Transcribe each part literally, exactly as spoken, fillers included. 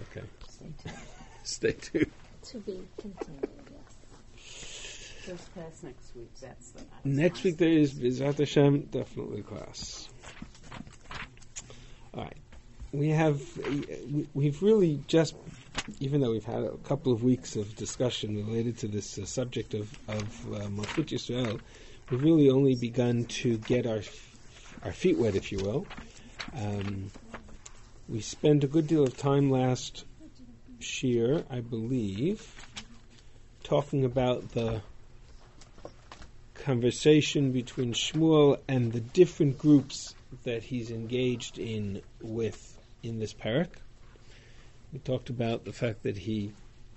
Okay. Stay tuned. Stay tuned. To be continued, yes. First class next week. That's the nice Next week there is B'ezrat Hashem, definitely class. All right. We have, we've really just, even though we've had a couple of weeks of discussion related to this uh, subject of, of uh, Malchut Yisrael, we've really only begun to get our our feet wet, if you will. Um, we spent a good deal of time last year, I believe, talking about the conversation between Shmuel and the different groups that he's engaged in with in this parak. We talked about the fact that he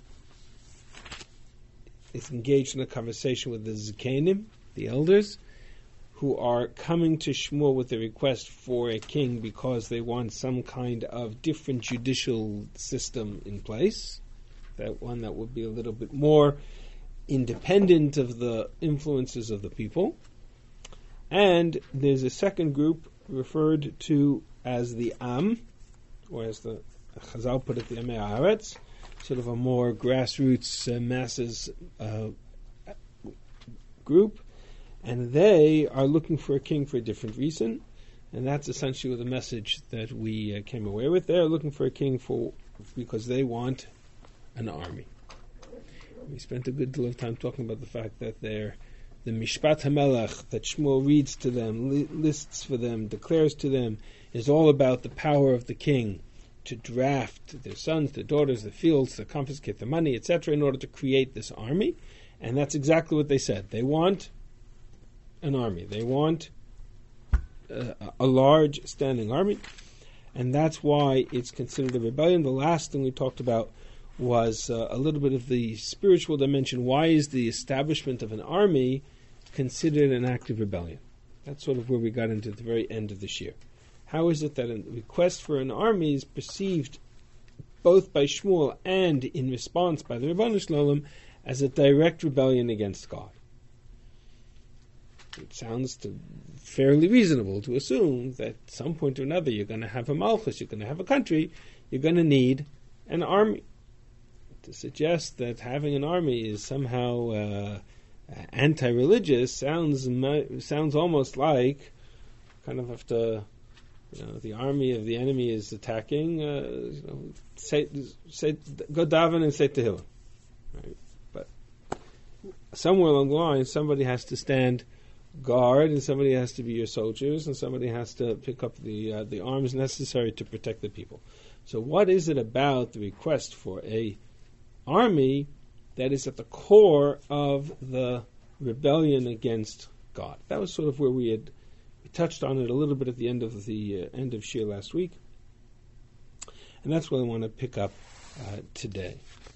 is engaged in a conversation with the Zikanim, the elders, who are coming to Shmuel with a request for a king because they want some kind of different judicial system in place. That one that would be a little bit more independent of the influences of the people. And there's a second group referred to as the Am, or as the Chazal put it, the Amei Haaretz, sort of a more grassroots uh, masses uh, group, and they are looking for a king for a different reason, and that's essentially the message that we uh, came away with. They are looking for a king for because they want an army. We spent a good deal of time talking about the fact that they're the Mishpat HaMelech that Shmuel reads to them, li- lists for them, declares to them, is all about the power of the king to draft their sons, their daughters, the fields, to confiscate the money, et cetera, in order to create this army. And that's exactly what they said. They want an army. They want uh, a large standing army. And that's why it's considered a rebellion. The last thing we talked about was uh, a little bit of the spiritual dimension. Why is the establishment of an army considered an act of rebellion? That's sort of where we got into the very end of this year. How is it that a request for an army is perceived both by Shmuel and in response by the Rebbeinu Shalom as a direct rebellion against God? It sounds to fairly reasonable to assume that at some point or another you're going to have a malchus, you're going to have a country, you're going to need an army. To suggest that having an army is somehow uh, anti-religious sounds sounds almost like kind of have to, you know, the army of the enemy is attacking. Uh, you know, say, say, go daven and say tehillah, right? But somewhere along the line, somebody has to stand guard, and somebody has to be your soldiers, and somebody has to pick up the uh, the arms necessary to protect the people. So, what is it about the request for a army that is at the core of the rebellion against God? That was sort of where we had we touched on it a little bit at the end of the uh, end of Shir last week, and that's what I want to pick up uh, today.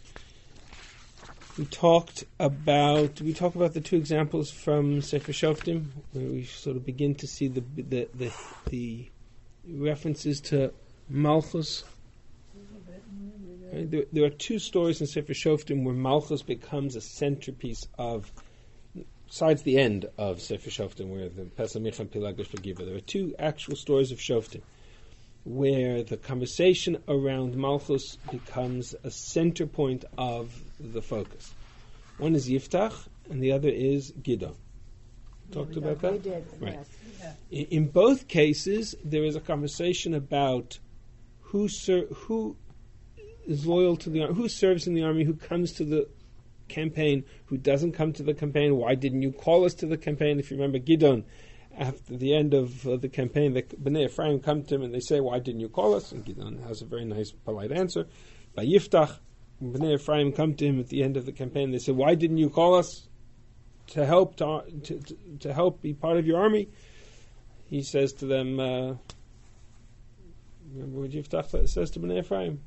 We talked about we talked about the two examples from Sefer Shoftim, where we sort of begin to see the the the, the references to Malchus. There, there are two stories in Sefer Shoftim where Malchus becomes a centerpiece of, besides the end of Sefer Shoftim, where the Pesach Milchem Pilagish Begiva. There are two actual stories of Shoftim where the conversation around Malchus becomes a center point of the focus. One is Yiftach, and the other is Gidon. Talked about that? We did, right. yes. Yeah. In, in both cases, there is a conversation about who ser- who is loyal to the army, who serves in the army, who comes to the campaign, who doesn't come to the campaign. Why didn't you call us to the campaign? If you remember Gidon, after the end of uh, the campaign, the Bnei Ephraim come to him and they say, why didn't you call us? And Gidon has a very nice, polite answer. By Yiftach, Bnei Ephraim come to him at the end of the campaign. They say, why didn't you call us to help to, to, to, to help be part of your army? He says to them, uh, remember what Yiftach says to Bnei Ephraim?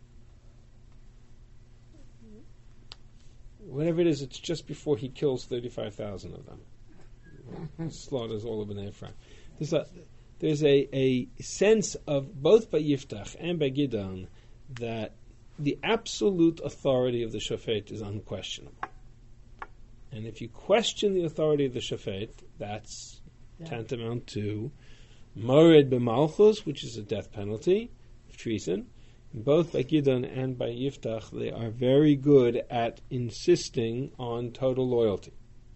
Whatever it is, it's just before he kills thirty-five thousand of them. Slaughters all of Bnei Ephraim. There's a, there's a, a sense of, both by Yiftach and by Gidon, that the absolute authority of the Shofet is unquestionable. And if you question the authority of the Shofet, that's yeah. tantamount to Mored b'Malchus, which is a death penalty, treason. both by Gidon and by Yiftach, they are very good at insisting on total loyalty.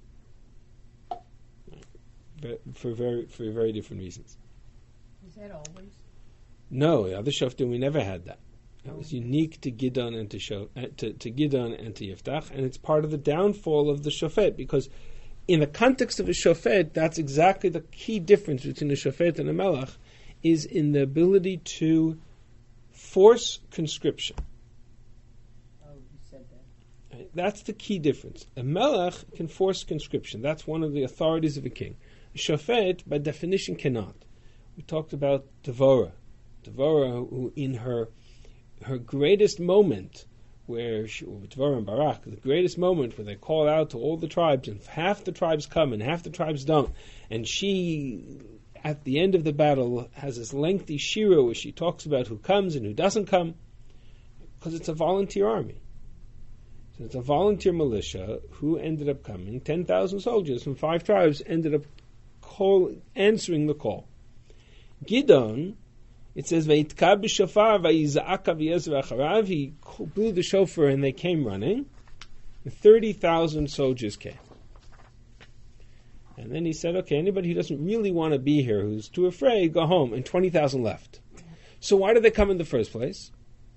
For very for very different reasons. Is that always? No, the other Shoftim, we never had that. That was unique to Gidon and to, Shof, uh, to to Gidon and to Yiftach, and it's part of the downfall of the Shofet, because in the context of a Shofet, that's exactly the key difference between a Shofet and a Melech, is in the ability to force conscription. Oh, you said that. Right? That's the key difference. A Melech can force conscription. That's one of the authorities of a king. A Shofet, by definition, cannot. We talked about Devorah. Devorah, who in her her greatest moment, where she, Devorah and Barak, the greatest moment where they call out to all the tribes, and half the tribes come and half the tribes don't, and she, at the end of the battle, has this lengthy shira where she talks about who comes and who doesn't come, because it's a volunteer army. So it's a volunteer militia who ended up coming. ten thousand soldiers from five tribes ended up call, answering the call. Gidon, it says, "Vayitka b'shofar vayiza'aka v'yezra acharav." He blew the shofar and they came running. Thirty thousand soldiers came, and then he said, "Okay, anybody who doesn't really want to be here, who's too afraid, go home." And twenty thousand left. So why did they come in the first place?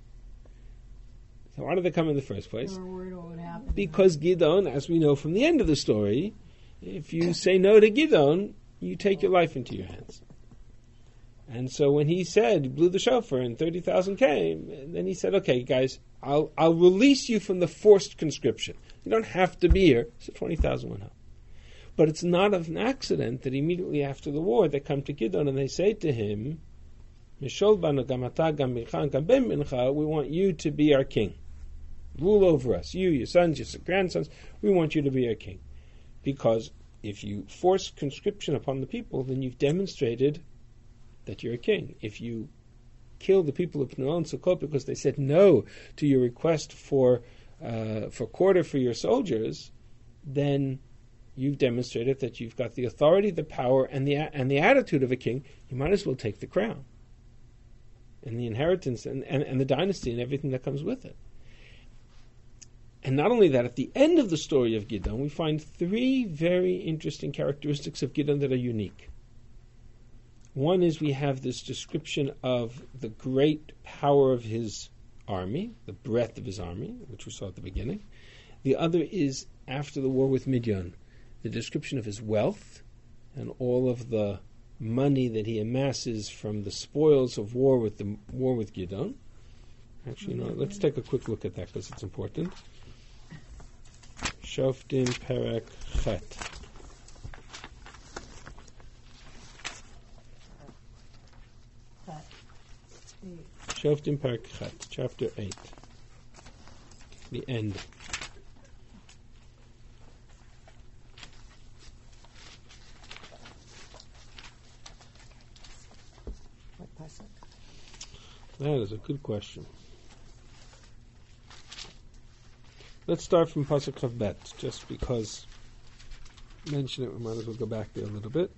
So why did they come in the first place? They were worried what would happen. Because Gidon, as we know from the end of the story, if you say no to Gidon, you take your life into your hands. And so when he said, blew the shofar and thirty thousand came, and then he said, okay, guys, I'll I'll release you from the forced conscription. You don't have to be here. So twenty thousand went home. But it's not an accident that immediately after the war they come to Gidon and they say to him, Mishol banu gamata gam bincha gam ben bincha, we want you to be our king. Rule over us. You, your sons, your grandsons, we want you to be our king. Because if you force conscription upon the people, then you've demonstrated that you're a king. If you kill the people of Pnuel and Sukkot because they said no to your request for uh, for quarter for your soldiers, then you've demonstrated that you've got the authority, the power, and the and the attitude of a king. You might as well take the crown and the inheritance and, and, and the dynasty and everything that comes with it. And not only that, at the end of the story of Gidon, we find three very interesting characteristics of Gidon that are unique. One is we have this description of the great power of his army, the breadth of his army, which we saw at the beginning. The other is, after the war with Midian, the description of his wealth and all of the money that he amasses from the spoils of war with the war with Gidon. Actually, no, let's take a quick look at that because it's important. Shoftim Perek Chet. Shoftim Perek Chet, chapter eight. The end. What pasuk? That is a good question. Let's start from Pasuk Chav Bet, just because mention it, we might as well go back there a little bit.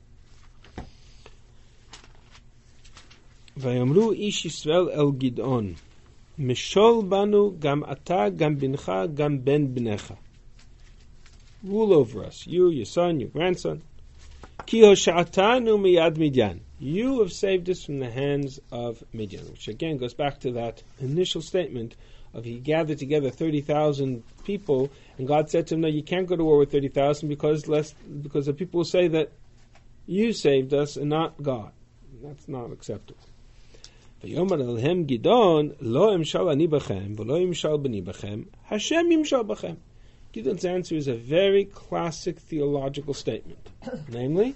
Vayamru ish Yisrael el Gidon, Mishol banu gam ata gam bincha gam ben bnecha. Rule over us, you, your son, your grandson. Ki hosha'atanu miyad Midian. You have saved us from the hands of Midian, which again goes back to that initial statement of he gathered together thirty thousand people, and God said to him, no, you can't go to war with thirty thousand because less, because the people will say that you saved us and not God. That's not acceptable. V'yomer elhem Gidon, lo imshal ani b'chem, v'lo imshal b'ni b'chem, Hashem imshal b'chem. Gidon's answer is a very classic theological statement. Namely,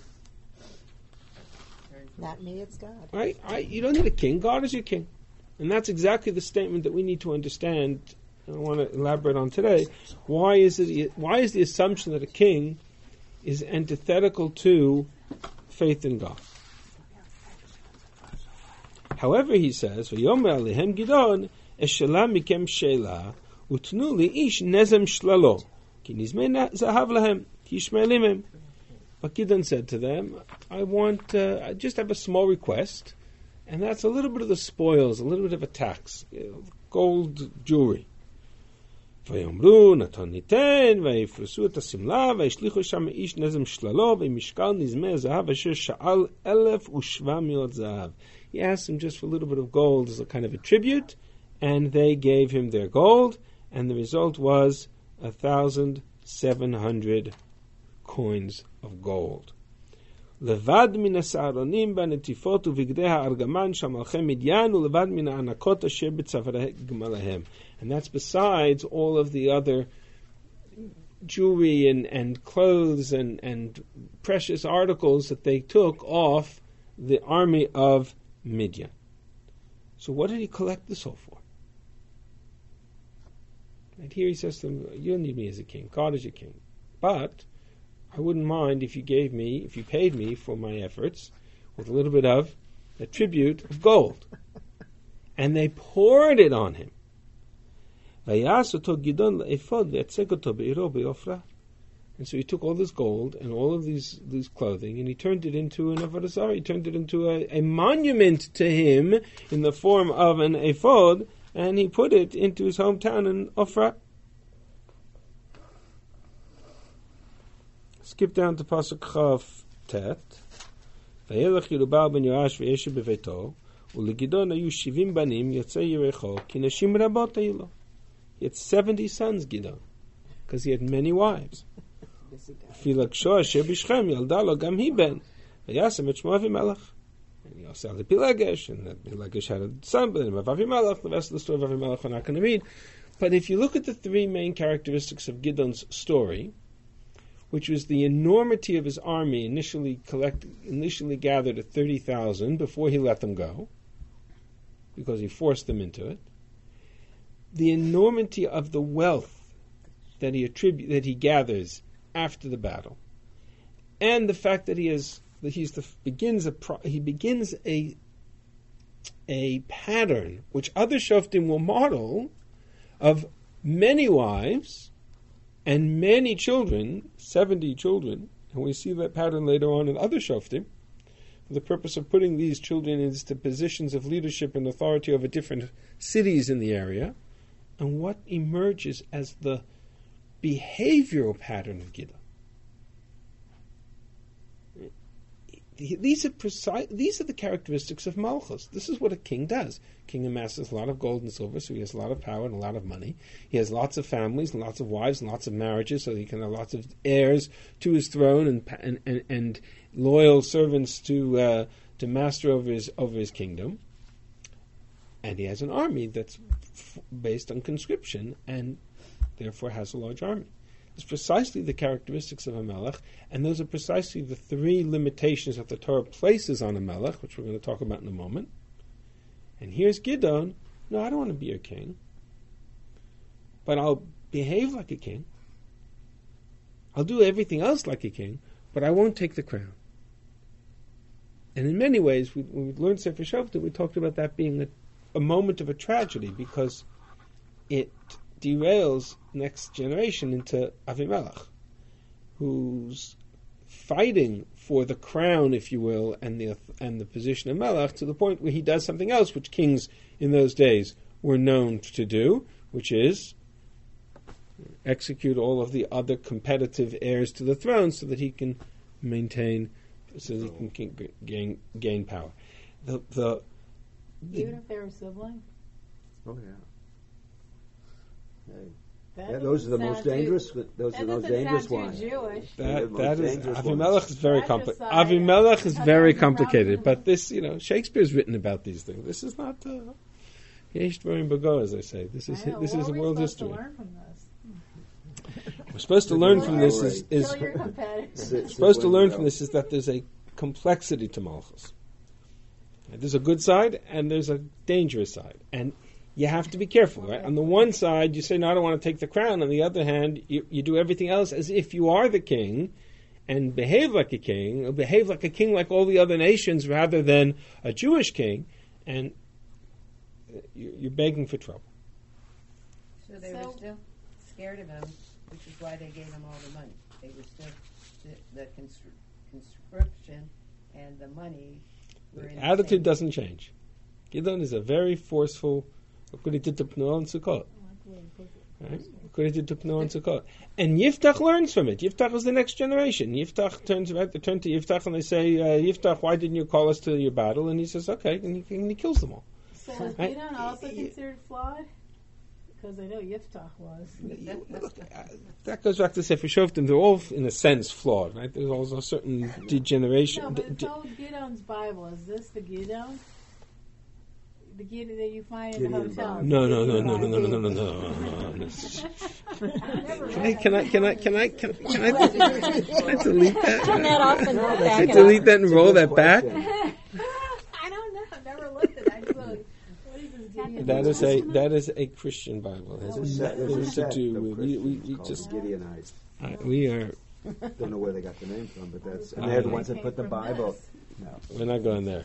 Not me, it's God. I, I, you don't need a king. God is your king. And that's exactly the statement that we need to understand, and I want to elaborate on today. Why is it? Why is the assumption that a king is antithetical to faith in God? However, he says, "V'yomer alehem Gidon, eshelah mikem shelah, utnu li ish nezem shlalo, ki nizmei zahav lahem, ki yishme'elim hem." But Gidon said to them, "I want, uh, I just have a small request." And that's a little bit of the spoils, a little bit of a tax, you know, gold jewelry. ויאמרו נתן ניתן ויפרסו את השמלה וישליחו שם איש נזם שללו ומשקל נזמי הזהב אשר שאל אלף ושבע מאות זהב. He asked him just for a little bit of gold as a kind of a tribute, and they gave him their gold, and the result was a thousand seven hundred coins of gold. לבד מן השערונים בנטיפות ובגדי הארגמן של מלכי מדיין ולבד מן הענקות אשר בצווארי גמליהם. And that's besides all of the other jewelry and, and clothes and, and precious articles that they took off the army of Midian. So what did he collect this all for? And here he says to them, you don't need me as a king. God is your king. But I wouldn't mind if you gave me, if you paid me for my efforts with a little bit of a tribute of gold. And they poured it on him. And so he took all this gold and all of these, these clothing and he turned it into an avodah zarah. He turned it into a, a monument to him in the form of an ephod, and he put it into his hometown in Ophrah. Skip down to Pasuk Chav Tet. וילך ירבעל בן יואש וישב בביתו, ולגדעון היו שבעים בנים יוצאי יריחו, כי נשים רבות היו לו. He had seventy sons, Gidon, because he had many wives. Filagshah asher b'Shechem yalda lo gam hi ben, v'yasem et shmo Avimelech. And he also had a Pilegesh, and that Pilegesh had a son, but then of Avimelech. The rest of the story of Avimelech we're not going to read. But if you look at the three main characteristics of Gidon's story, which was the enormity of his army, initially collect, initially gathered at thirty thousand before he let them go, because he forced them into it, the enormity of the wealth that he attribute that he gathers after the battle, and the fact that he has that he's the begins a pro, he begins a a pattern which other shoftim will model of many wives and many children, seventy children, and we see that pattern later on in other shoftim, for the purpose of putting these children into positions of leadership and authority over different cities in the area. And what emerges as the behavioral pattern of Gidon? These are precise. These are the characteristics of Malchus. This is what a king does. King amasses a lot of gold and silver, so he has a lot of power and a lot of money. He has lots of families and lots of wives and lots of marriages, so he can have lots of heirs to his throne and and, and, and loyal servants to uh, to master over his over his kingdom. And he has an army that's f- based on conscription and therefore has a large army. It's precisely the characteristics of a melech, and those are precisely the three limitations that the Torah places on a melech, which we're going to talk about in a moment. And here's Gidon. No, I don't want to be a king, but I'll behave like a king. I'll do everything else like a king, but I won't take the crown. And in many ways, we, when we learned Sefer Shoftim, we talked about that being a a moment of a tragedy because it derails next generation into Avimelech, who's fighting for the crown, if you will, and the and the position of Melech to the point where he does something else which kings in those days were known to do, which is execute all of the other competitive heirs to the throne so that he can maintain, so that he can gain gain power. The the Even if they were siblings? Oh, yeah. Hey. That Yeah, those are the doesn't most sound dangerous. Too, Those that are the most doesn't dangerous sound ones. too Jewish. They're That the that most is dangerous Avimelech ones. is very That complicated. aside, Avimelech is that very doesn't complicated, sound- but this, you know, Shakespeare's written about these things. This is not Yesh Dvarim Bago, as they say. This is I know. this What is are we world supposed history. to learn from this? We're supposed to learn Kill from your- this is, is Kill your competitors. Sit- sit supposed to where you learn go. from this is that there's a complexity to Malchus. There's a good side and there's a dangerous side, and you have to be careful, right? On the one side, you say, no, I don't want to take the crown. On the other hand, you, you do everything else as if you are the king and behave like a king, or behave like a king like all the other nations rather than a Jewish king, and you- you're begging for trouble. So they So- were still scared of him, which is why they gave him all the money. They were still, the, the conscri- conscription and the money were in The the attitude same- doesn't change. Gidon is a very forceful, look what he did to Pnuel and Sukkot. Right? Look what he did to Pnuel and Sukkot. And Yiftach learns from it. Yiftach is the next generation. Yiftach turns right, they turn to Yiftach and they say, uh, Yiftach, why didn't you call us to your battle? And he says, okay, and he, and he kills them all. So was Right. Gidon also considered flawed? Because I know Yiftach was. That goes back to Sefer Shoftim. They're all, in a sense, flawed, right? There's also a certain degeneration. No, but de- it's de- old Gidon's Bible. Is this the Gidon? The Gidon that you find in the Gideon hotel? Bible. no, no, no, no, no, no, no, no, no, no, no. Can I, can I, can I, can I, can I, can I, can I delete that? Turn that off and Can I back it up. delete that and roll that back? I don't know. I've never looked at it. I just look, what is this Gideon? That is a that is a Christian Bible. It There's has a set, there's a nothing to set do of with we, we, Christians we called just the Gideonites. uh, we are Don't know where they got the name from, but that's and I- they're the ones that put the From Bible. this. No, we're not going there.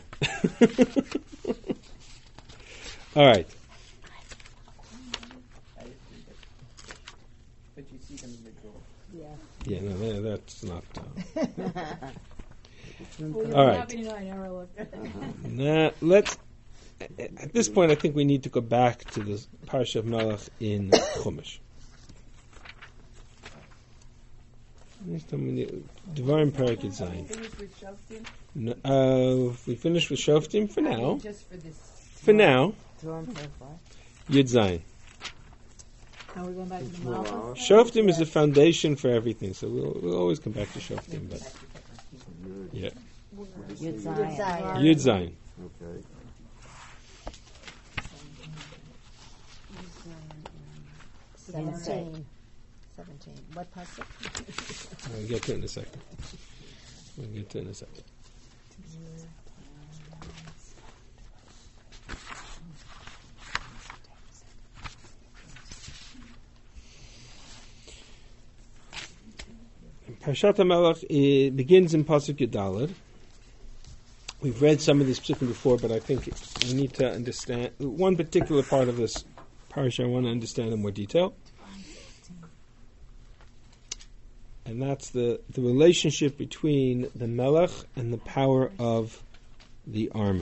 All right. But you see them withdraw. Yeah. Yeah, no, that- that's not. Uh, Well, you'll All be right. happy to know I never looked at it. Nah, let's. At this point, I think we need to go back to the Parsha of Melech in Chumash. Next time we need Devarim Parak Yud Zayin. Finish with Shoftim? No, uh, we finished with Shoftim for I mean, now. just for this. For now, Throw 'em for a fly. Yud Zayin. Now we're going back to the Wow. Malchus. Shoftim is the foundation for everything, so we'll, we'll always come back to Shoftim. But yeah, Yud Zion. Zayin. Yud Zayin. okay. Seventeen. Seventeen. What pasuk? We'll get to it in a second. We'll get to it in a second. Parshat HaMelech eh, begins in Pasuk Yudalad. We've read some of this psukim before, but I think we need to understand one particular part of this parsha. I want to understand in more detail, and that's the the relationship between the Melech and the power of the army.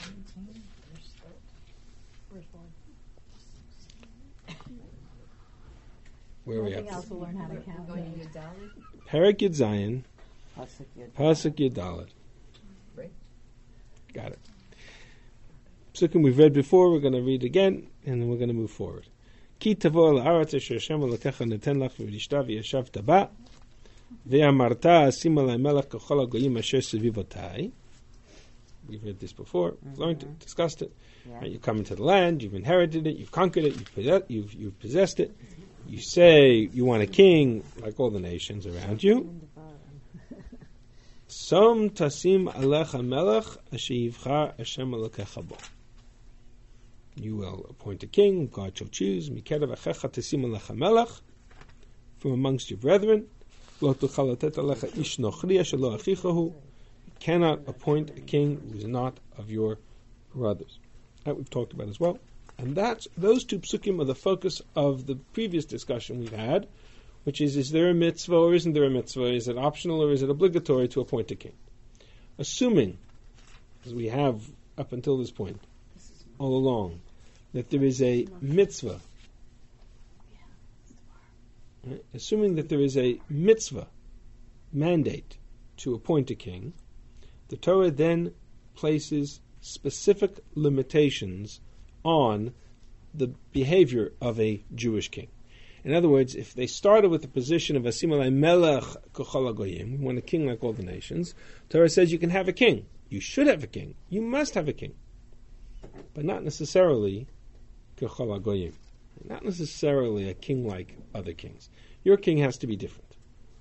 Where are we Nothing at? else will learn how to count. Going to Yudali? Parak Yud Zayin, Pasuk Yud. Pasuk Yudalad. Right. Got it. Psukim we've read before, we're going to read again, and then we're going to move forward. Ki tavo la'aretz asher Hashem Elokecha neten lach v'yishta v'yashavta ba ve'amarta asim alei melech k'chol hagoyim asher sevivotai. We've read this before, we've learned it, discussed it. Yeah. Right, you come into the land, you've inherited it, you've conquered it, you've, possess- you've, you've possessed it. You say you want a king like all the nations around you. Som tasim alecha melech asher yivchar Hashem Elokecha bo. You will appoint a king, God shall choose. Mikerev achecha tasim alecha melech, from amongst your brethren. Lo tuchal letet alecha ish nochri asher lo achicha hu. You cannot appoint a king who is not of your brothers. That we've talked about as well. And that's those two psukim are the focus of the previous discussion we've had, which is, is there a mitzvah or isn't there a mitzvah? Is it optional or is it obligatory to appoint a king? Assuming, as we have up until this point, all along, that there is a mitzvah, right? Assuming that there is a mitzvah mandate to appoint a king, the Torah then places specific limitations on the behavior of a Jewish king. In other words, if they started with the position of Asim alei melech k'chol hagoyim, we want a king like all the nations, Torah says you can have a king. You should have a king. You must have a king. But not necessarily k'chol hagoyim. Not necessarily a king like other kings. Your king has to be different.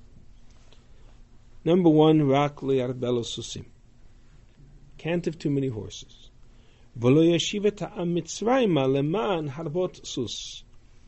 Number one, rak li'arbelo susim. Can't have too many horses. V'lo yeshivet ha'am Mitzrayma leman harbot sus.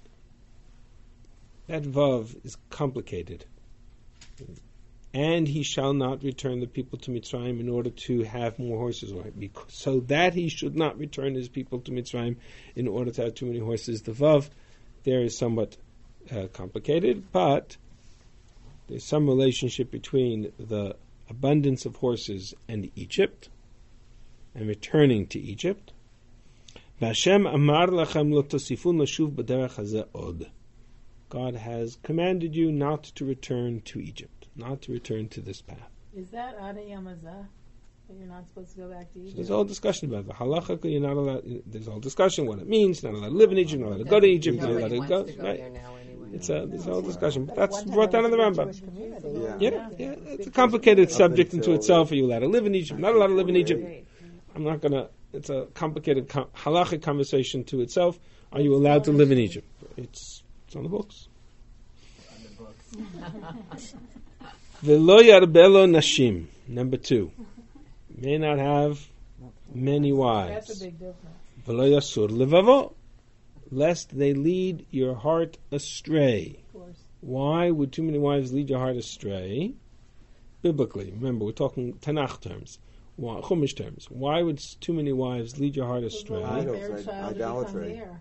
That vav is complicated. And he shall not return the people to Mitzrayim in order to have more horses. Because, so that he should not return his people to Mitzrayim in order to have too many horses. The vav there is somewhat uh, complicated, but there's some relationship between the abundance of horses and Egypt, and returning to Egypt. Vashem amar lachem lo tosifun lashuv b'derech hazeh od. God has commanded you not to return to Egypt, not to return to this path. Is that Ada Yamazah? That you're not supposed to go back to So Egypt? there's all discussion about it. Halachically, you're not allowed. There's all discussion what it means. You're not allowed to live in Egypt. You're not allowed to go to Egypt. You're not allowed Nobody to go. wants to go Right? there now anyway. It's a there's all discussion, but But at that's one time brought down it in the was a Rambam. Jewish community. Yeah. Yeah, Yeah. yeah, it's a complicated Up subject into until- itself. Are you allowed to live in Egypt? Not allowed to live in Egypt. Right. I'm not gonna. It's a complicated com- halachic conversation to itself. Are you allowed to live in Egypt? It's it's on the books. V'lo yarbelo nashim. Number two, may not have many That's wives. a big difference. V'lo yasur levavo, lest they lead your heart astray. Of course. Why would too many wives lead your heart astray? Biblically, remember we're talking Tanakh terms, why- Chumash terms. Why would s- too many wives lead your heart astray? Idols, Their like child idolatry. becomes heir.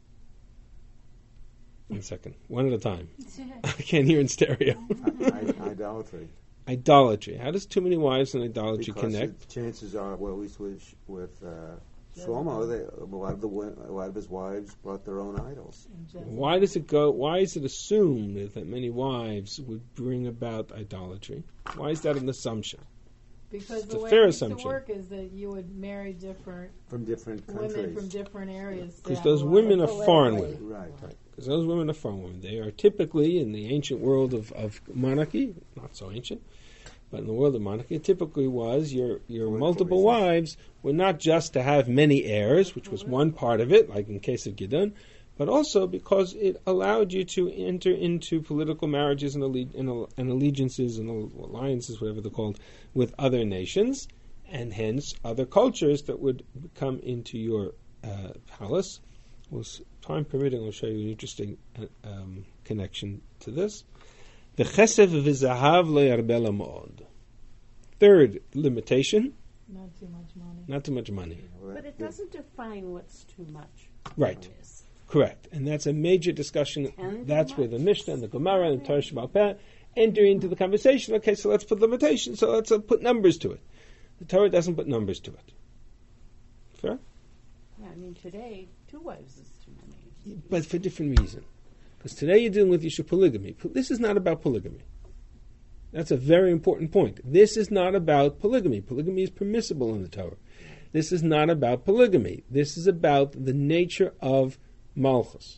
One second, one at a time. I can't hear in stereo. I- I- Idolatry. Idolatry. How does too many wives and idolatry Because connect? the chances are, well, at least with, with uh, Shlomo, they, a lot of the wo- a lot of his wives brought their own idols. And Jezebel. Why does it go? Why is it assumed that many wives would bring about idolatry? Why is that an assumption? Because It's the a way fair it used to assumption. work is that you would marry different From different women from countries. different areas. Because that those were- women are politically. foreign women. Right. Because those women are foreign women. They are typically, in the ancient world of, of monarchy, not so ancient, but in the world of monarchy, it typically was your, your Political multiple reasons. wives were not just to have many heirs, which was one part of it, like in case of Gideon, but also because it allowed you to enter into political marriages and, alle- and, al- and allegiances and al- alliances, whatever they're called, with other nations, and hence other cultures that would come into your uh, palace. Well, s- time permitting, I'll show you an interesting uh, um, connection to this. V'chesev v'zahav lo yarbel ha'mod. Third limitation, Not too much money. not too much money. Well, But it that- doesn't define what's too much. Right, Is. correct. And that's a major discussion. Ten That's too where the much? Mishnah and the Gemara and Torah Sheba'al Peh enter into the conversation. Okay, so let's put limitations, so let's uh, put numbers to it. The Torah doesn't put numbers to it. Fair? Yeah, I mean, today, two wives is too many. But for different reason. Because today you're dealing with Yishuv polygamy. Po- This is not about polygamy. That's a very important point. This is not about polygamy. Polygamy is permissible in the Torah. This is not about polygamy. This is about the nature of Malchus.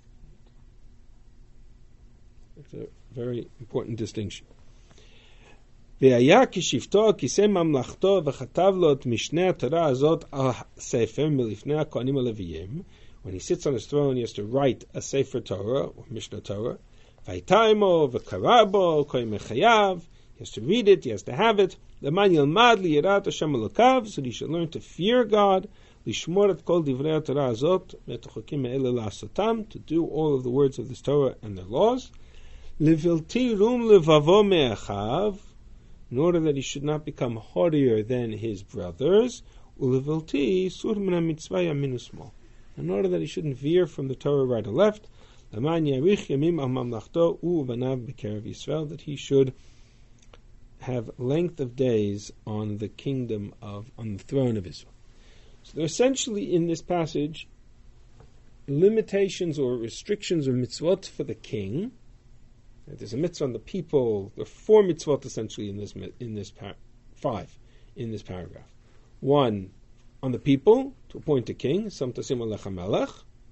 It's a very important distinction. והיה כשבטו, כיסא ממלכתו, וכתב לו את משנה התורה הזאת על ספר מלפני הכהנים הלוויים. When he sits on his throne, he has to write a Sefer Torah, or Mishnah Torah. והייתה עמו, וקרא בו, כל ימי חייו. He has to read it, he has to have it. למען ילמד ליראת השם אלוקיו, so he should learn to fear God, לשמור את כל דברי התורה הזאת, ואת החוקים האלה לעשותם, to do all of the words of this Torah and their laws. לבלתי רום לבבו מאחיו, in order that he should not become haughtier than his brothers, ulevilti sur min hamitzvah yamin usmol, in order that he shouldn't veer from the Torah right or left, leman yarich yamim al mamlachto uvanav b'kerev Yisrael, that he should have length of days on the kingdom of, on the throne of Israel. So there are essentially in this passage limitations or restrictions or mitzvot for the king. There's a mitzvah on the people. There are four mitzvot essentially in this in this par- five in this paragraph. One on the people to appoint a king, Sam tasim alecha melech.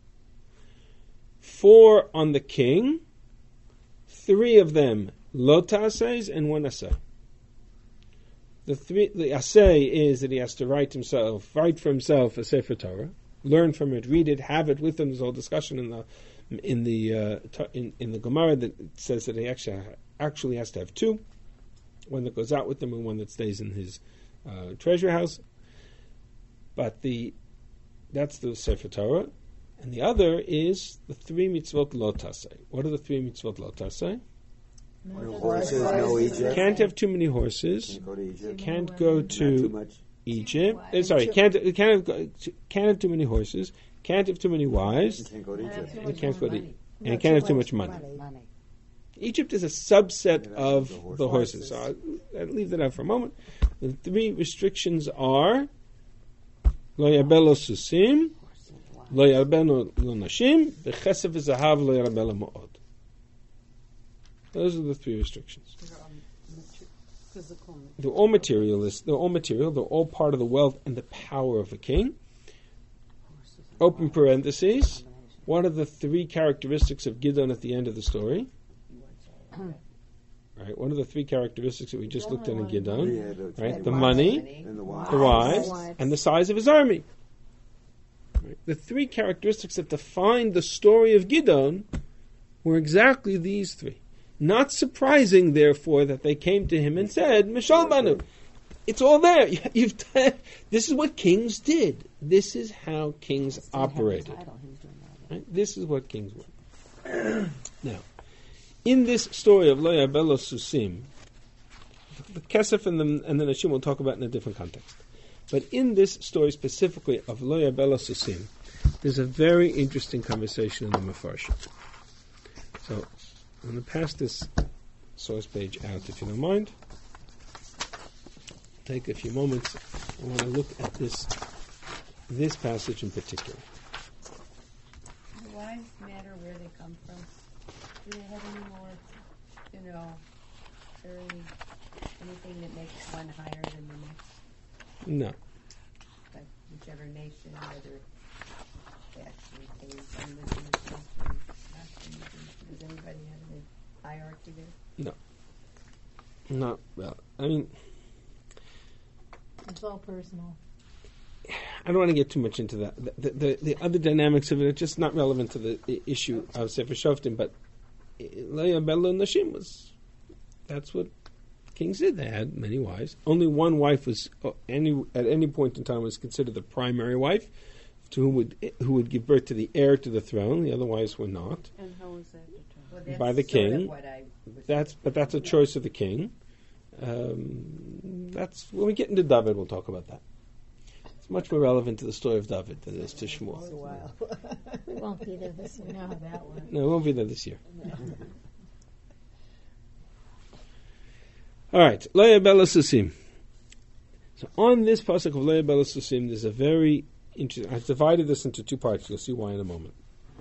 Four on the king. Three of them lo ta'aseis and one aseh. The three the aseh is that he has to write himself, write for himself a sefer Torah, learn from it, read it, have it with him. There's a whole discussion in the in the uh, in, in the Gemara that says that he actually actually has to have two, one that goes out with him and one that stays in his uh, treasure house. But the that's the Sefer Torah, and the other is the three mitzvot lo taseh. What are the three mitzvot lo taseh? No horses, no Egypt. Can't have too many horses. Can't go to Egypt. Can't go Not too to much. Egypt. Uh, sorry, can't can't have, can't have too many horses. Can't have too many wives. Can't go to Can't have Egypt. too And much can't go to money. and can't have too much money. Money. Egypt is a subset Yeah, of the horses. the horses. So I'll, I'll leave that out for a moment. The three restrictions are lo yabelo susim, Lo yarbe lo nashim, v'chesef v'zahav lo yarbe lo ma'od. Those are the three restrictions. Physical. They're all materialist. They're all material. They're all part of the wealth and the power of a king. Open parentheses. What are the three characteristics of Gideon at the end of the story? Right. What are the three characteristics that we just looked at in He Gideon? had a- Right. The money, and the wives. the wives, Wives. and the size of his army. Right. The three characteristics that defined the story of Gideon were exactly these three. Not surprising, therefore, that they came to him and said, Mishal Banu. It's all there. You've done, this is what kings did. This is how kings operated. Right? This is what kings were. Now, in this story of Lo Yarbelo Susim, the Kesef and the, and the Nashim we'll talk about in a different context. But in this story specifically of Lo Yarbelo Susim, there's a very interesting conversation in the Mefarshim. So, I'm going to pass this source page out, if you don't mind. Take a few moments. I want to look at this this passage in particular. Do wives matter where they come from? Do they have any more, you know, very, anything that makes one higher than the next? No. Like whichever nation, whether they actually pay some of the nation, not some of the- does anybody have any hierarchy there? Not well. I mean, It's all personal. I don't want to get too much into that. The, the, the, the other dynamics of it are just not relevant to the i- issue of Sefer Shoftim, but Lo Yarbelo Nashim was, that's what kings did. They had many wives. Only one wife was, uh, any at any point in time, was considered the primary wife, to whom would who would give birth to the heir to the throne. The other wives were not. And how was that determined? Well, that's By the sort of king. what I was- That's but that's a choice of the king. Um, that's when we get into David, we'll talk about that. It's much more relevant to the story of David than it is to Shmuel. We won't be there this year. No, that one. No, it won't be there this year. All right, Lo Yarbelo Susim. So on this pasuk of Lo Yarbelo Susim, there's a very interesting. I've divided this into two parts. You'll see why in a moment.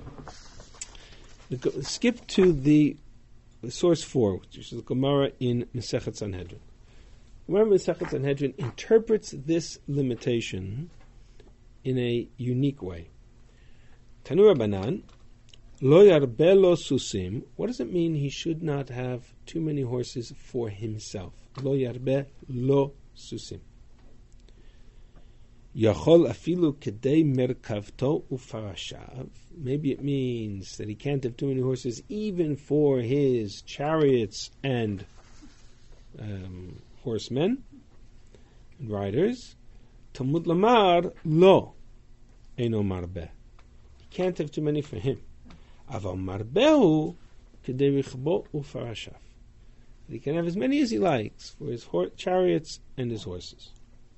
The- Skip to the, the source four, which is the Gemara in Masechet Sanhedrin. Remember, Masechet Sanhedrin interprets this limitation in a unique way. Tanu Rabbanan, Lo Yarbelo Susim. What does it mean he should not have too many horses for himself? Lo Yarbelo Susim. Yachol afilu kedei merkavto ufarashav. Maybe it means that he can't have too many horses even for his chariots and um, horsemen and riders. Talmud lamar lo eino marbeh. He can't have too many for him. Aval marbehu kedei richbo ufarashav. He can have as many as he likes for his hor- chariots and his horses.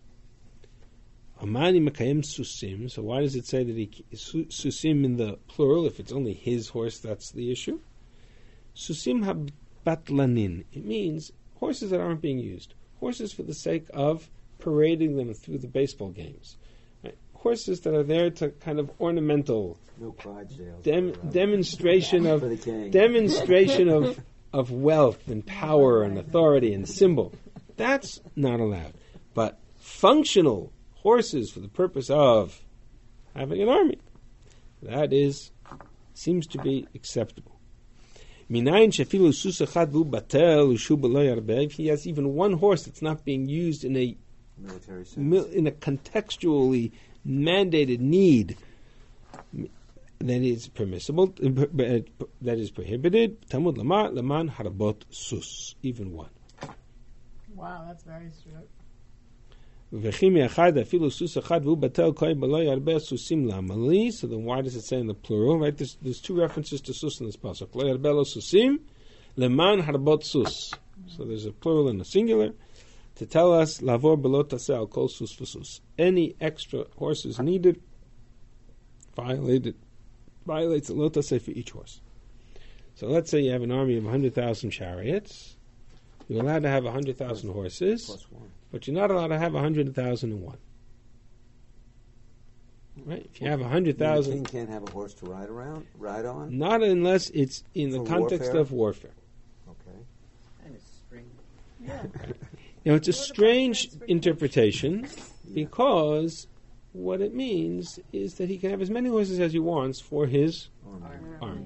Amani Makayim Susim. So why does it say that he su- Susim in the plural? If it's only his horse, that's the issue. Susim habatlanin. It means horses that aren't being used. Horses for the sake of parading them through the baseball games. Right? Horses that are there to kind of ornamental No Clydesdales. dem- demonstration For of the king. demonstration of of wealth and power and authority and symbol. That's not allowed. But functional horses for the purpose of having an army, that is, seems to be acceptable. If he has even one horse that's not being used in a Military sense. mil- in a contextually mandated need, that is permissible, that is prohibited. Talmud lamar leman harbot sus, even one. Wow, that's very strict. So then why does it say in the plural? Right, there's, there's two references to sus in this pasuk. Lo yarbelo susim, leman harbot sus. So there's a plural and a singular to tell us lavor belot taseh al kol sus v'sus. Any extra horses needed violated violates the lot taseh for each horse. So let's say you have an army of one hundred thousand chariots. You're allowed to have one hundred thousand horses. Plus one. But you're not allowed to have one hundred thousand and one. Right? If you have a hundred The thousand, king can't have a horse to ride around, ride on. not unless it's in the For context warfare? of warfare. Okay. And a string. Yeah. Now, it's a What about strange transportation? interpretation because what it means is that he can have as many horses as he wants for his Army. army.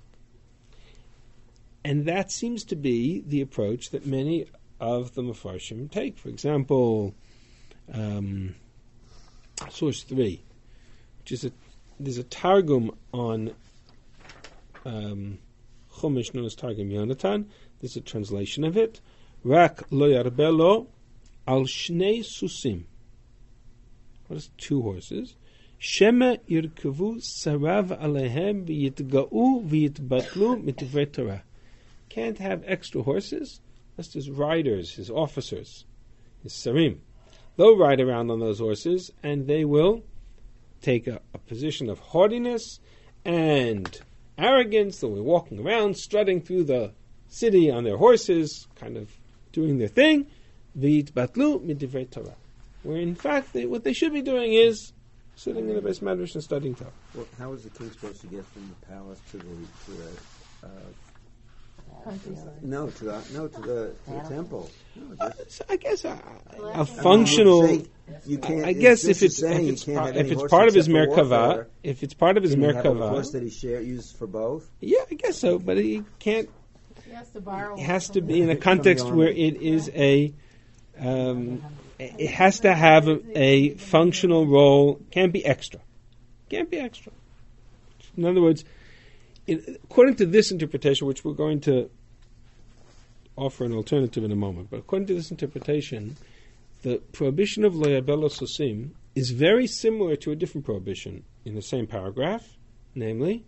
And that seems to be the approach that many of the Mefarshim take. For example, um, source three, which is a there's a Targum on um, Chumash known as Targum Yonatan. There's a translation of it. Rak lo yarbelo al shnei susim. What is two horses? Shema yirkavu sarav alehem v'yitga'u v'yitbatlu mitvei Torah. Can't have extra horses. That's his riders, his officers, his sarim. They'll ride around on those horses, and they will take a, a position of haughtiness and arrogance. They'll be walking around, strutting through the city on their horses, kind of doing their thing. V'yitbatlu mitvei Torah. Where in fact, they, what they should be doing is sitting in the Beis Medrash and studying Torah. Well, how is the king supposed to get from the palace to the to the uh, Countryside. no to the no to the, to the temple? No, Uh, just- so I guess a, Well, a that's- functional. Say you can't, I guess if this it's is saying if you it's, can't par- have if any it's horses part of his except for merkava, warfare. if it's part of his Can he have a horse merkava, that he share use for both? yeah, I guess so. But he can't. He has to borrow. It has from to be in a the- context army. where it is a. Um, it has to have a, a functional role. Can't be extra. Can't be extra. In other words, in, according to this interpretation, which we're going to offer an alternative in a moment, but according to this interpretation, the prohibition of lo yarbelo susim is very similar to a different prohibition in the same paragraph, namely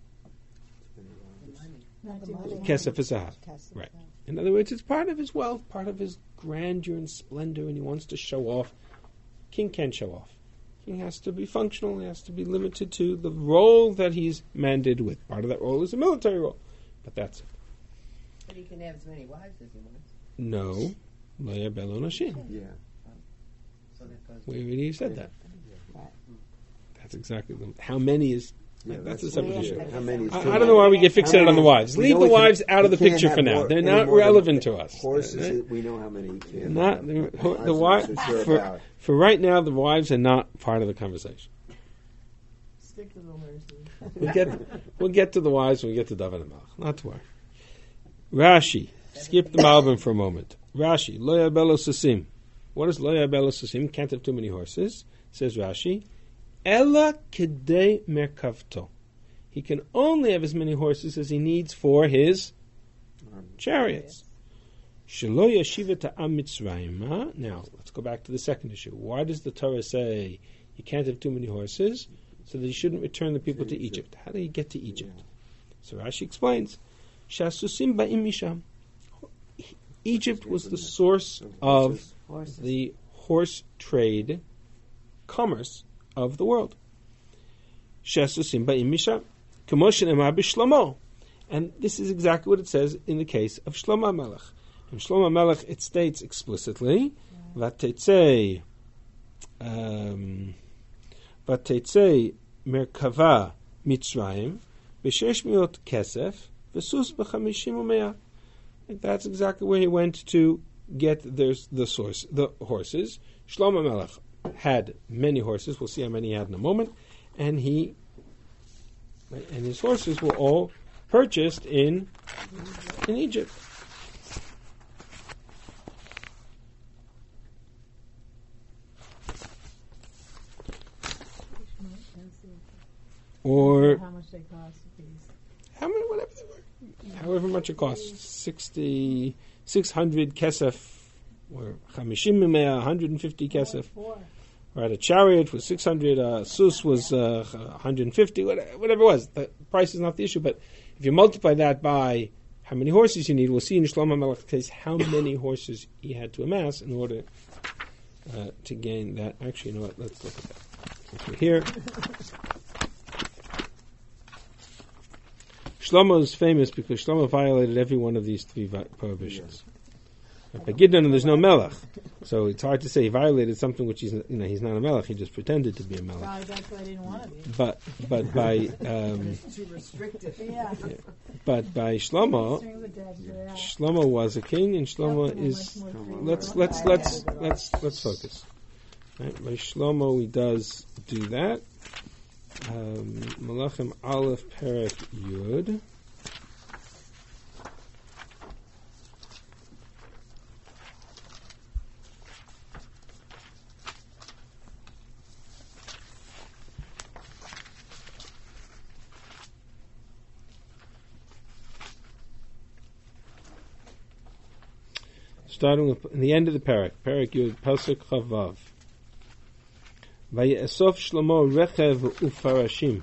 Not the money. kesef v'zahav. Kesef, Right. yeah. In other words, it's part of his wealth, part of his grandeur and splendor, and he wants to show off. King can't show off. King has to be functional. He has to be limited to the role that he's mandated with. Part of that role is a military role, but that's it. But he can have as many wives as he wants. No, lo yarbelo noshin. Yeah. So that goes. We already said that. Right. That's exactly the, how many is. Yeah, that's a separate yeah. issue. How many? is I, too I don't know why we get How fixated on the many- wives. we Leave know the we can- wives out of we the can't picture have for now. more- They're any not more than relevant to us. Horses, Right? we know how many. you can Not have. the, Wives the are wives so sure for, about. for right now. The wives are not part of the conversation. Stick to the horses. We'll get we'll get to the wives when we get to David and Malach. Not to worry. Rashi, skip the Malbim for a moment. Rashi, lo yarbelo susim. What is lo yarbelo susim? Can't have too many horses. Says Rashi, ella kedei merkavto. He can only have as many horses as he needs for his chariots. Shelo yashiva ta'am Mitzrayim. Now, let's go back to the second issue. Why does the Torah say you can't have too many horses? So that he shouldn't return the people to Egypt. How did he get to Egypt? So Rashi explains, Shasusim ba'im misham. Egypt was the source of Horses. the horse trade, commerce of the world. Shasusim ba'im misham. K'moshen emar b'shlomo. And this is exactly what it says in the case of Shlomo Melech. In Shlomo Melech, it states explicitly, "Vatetzei, um, vatetzei merkava Mitzrayim b'shesh miot kesef v'sus b'chamishim u'mea." That's exactly where he went to get there's the source, the horses. Shlomo Melech had many horses. We'll see how many he had in a moment, and he and his horses were all purchased in in Egypt. Or How much they cost a piece. how many, whatever they were, however much it costs, sixty, six hundred kesef, or chamishim mimea, one hundred fifty kesef. Four. Right, a chariot was six hundred, uh, sus was uh, one hundred fifty, whatever, whatever it was. The price is not the issue, but if you multiply that by how many horses you need, we'll see in Shlomo Melech's case how many horses he had to amass in order uh, to gain that. Actually, you know what? Let's look at that. Okay, here. Shlomo is famous because Shlomo violated every one of these three vi- prohibitions. By Gideon, there's no melech, so it's hard to say he violated something which he's you know he's not a melech. He just pretended to be a melech. Probably that's why I didn't want to be. But but by um, Too restrictive. Yeah. but by Shlomo, Strings attached to that. Shlomo was a king, and Shlomo Something is. much more free. Let's let's let's let's let's focus. Right, by Shlomo, he does do that. Um, Malachim Aleph Perek Yud. Starting with in the end of the parak, parak Yud, pasuk Chavav. Vayesof Shlomo rechev ufarashim.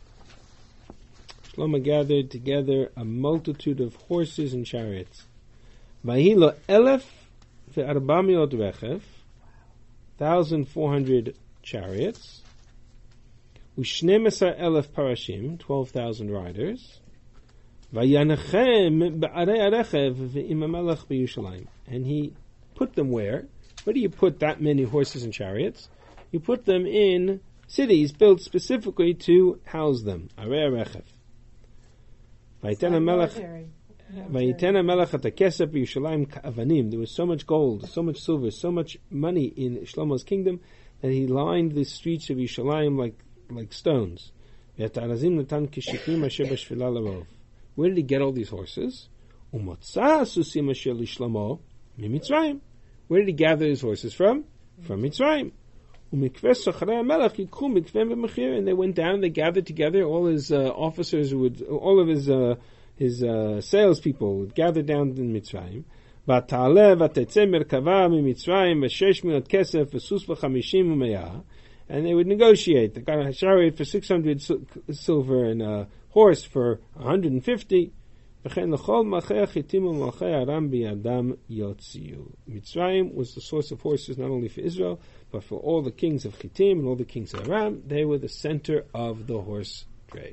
Shlomo gathered together a multitude of horses and chariots. Vayilo elef ve'arbamiot rechev, thousand four hundred chariots. Ushnemesar elef parashim, twelve thousand riders. Vayanachem ba'arei arechev ve'im hamelech b'Yushalayim. And he put them where? Where do you put that many horses and chariots? You put them in cities built specifically to house them. Arei arechev. Vayiten hamelech Vayiten hamelech at hakesef b'Yushalayim ka'avanim. There was so much gold, so much silver, so much money in Shlomo's kingdom that he lined the streets of Yerushalayim like like stones. V'yatarazim natan kishikim asher b'shvila larov. Where did he get all these horses? Umotza susim asher lishlomo mimitzrayim. Where did he gather his horses from? From Mitzrayim. Umikves sacharei hamelech yikhu mikvem b'mechir. And they went down. They gathered together. All his uh, officers would, all of his uh, his uh, salespeople would gather down in Mitzrayim. V'ta'aleh v'tetzeh merkava mimitzrayim v'shesh minot kesef v'sus v'chamishim u'meyah. And they would negotiate. They got a chariot for six hundred sil- silver and a horse for one hundred fifty. Mitzrayim was the source of horses not only for Israel, but for all the kings of Chittim and all the kings of Aram. They were the center of the horse trade.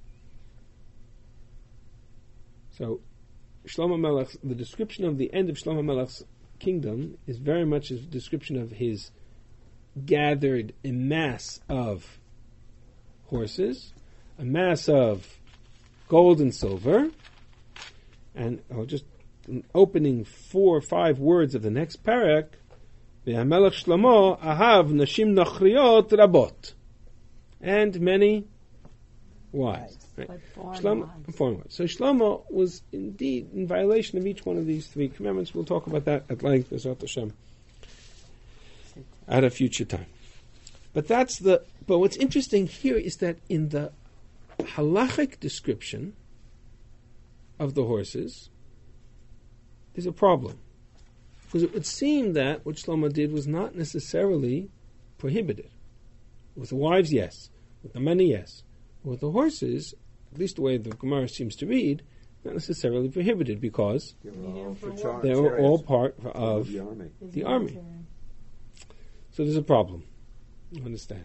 So, Shlomo Melech, the description of the end of Shlomo Melech's kingdom is very much a description of his gathered a mass of horses, a mass of gold and silver, and oh, just an opening four or five words of the next parak, V'hamelech Shlomo ahav nashim nachriot rabot, and many wives. Right. But foreign Shlomo, wives. foreign wives. So Shlomo was indeed in violation of each one of these three commandments. We'll talk about that at length, B'ezrat Hashem, at a future time. But that's the. But what's interesting here is that in the halachic description of the horses, there's a problem. Because it would seem that what Shlomo did was not necessarily prohibited. With the wives, yes. With the money, yes. With the horses, at least the way the Gemara seems to read, not necessarily prohibited because They were all for They char- they were all chariots part of of the army. the army. So there's a problem. You understand?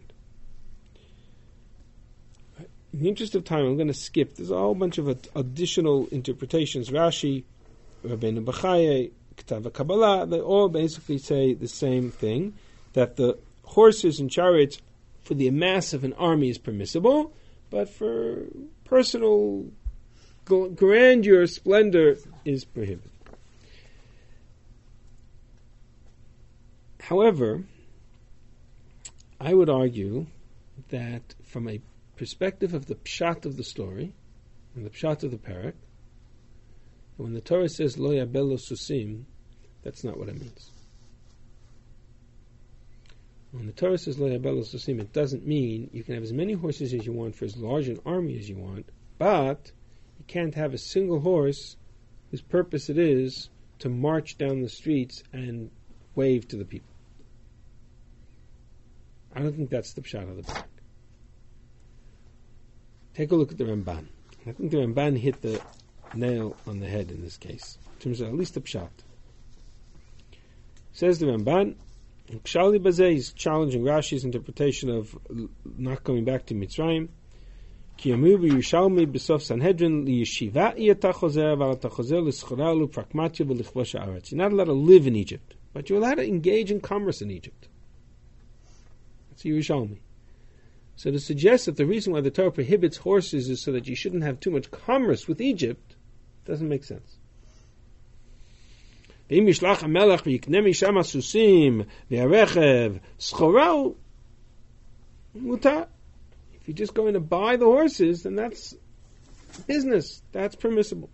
In the interest of time, I'm going to skip. There's a whole bunch of ad- additional interpretations. Rashi, Rabbeinu Bachaye, Ketava Kabbalah, they all basically say the same thing, that the horses and chariots for the mass of an army is permissible, but for personal gl- grandeur, splendor is prohibited. However, I would argue that from a perspective of the pshat of the story, and the pshat of the parak, when the Torah says lo yabelo susim, that's not what it means. When the Torah says lo yabelo susim, it doesn't mean you can have as many horses as you want for as large an army as you want, but you can't have a single horse whose purpose it is to march down the streets and wave to the people. I don't think that's the pshat of the parak. Take a look at the Ramban. I think the Ramban hit the nail on the head in this case, in terms of at least the pshat. Says the Ramban, Kshali Bazeh is challenging Rashi's interpretation of not coming back to Mitzrayim. כי אמרו בירושלמי בסוף סנהדרין לישיבה אי אתה חוזר אבל אתה חוזר לסחורה ולפרקמטיה ולכבוש הארץ. You're not allowed to live in Egypt, but you're allowed to engage in commerce in Egypt. That's Yerushalmi. So to suggest that the reason why the Torah prohibits horses is so that you shouldn't have too much commerce with Egypt doesn't make sense. ואם ישלח המלך ויקנה משם הסוסים והרכב סחורה מותר. If you're just going to buy the horses, then that's business. That's permissible.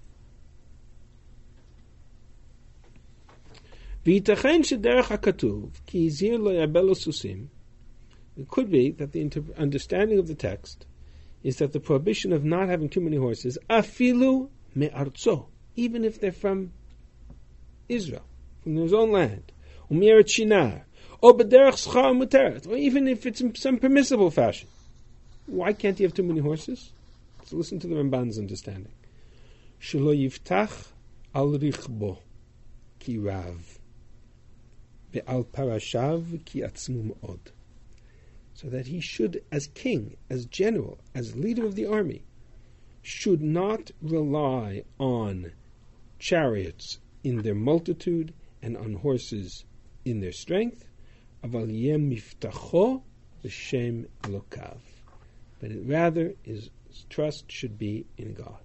וייתכן שדרך הכתוב, כי הזהיר לא ירבה לו סוסים, it could be that the inter- understanding of the text is that the prohibition of not having too many horses, afilu me'arzo, even if they're from Israel, from their own land, u'me'eretz shinar, or b'derech schar muteret, or even if it's in some permissible fashion. Why can't you have too many horses? So listen to the Ramban's understanding. Shelo yiftach al richbo ki rav, ve'al parashav ki atzmu me'od. So that he should, as king, as general, as leader of the army, should not rely on chariots in their multitude and on horses in their strength, aval yeh miftacho b'shem Elokav. But it rather, his trust should be in God.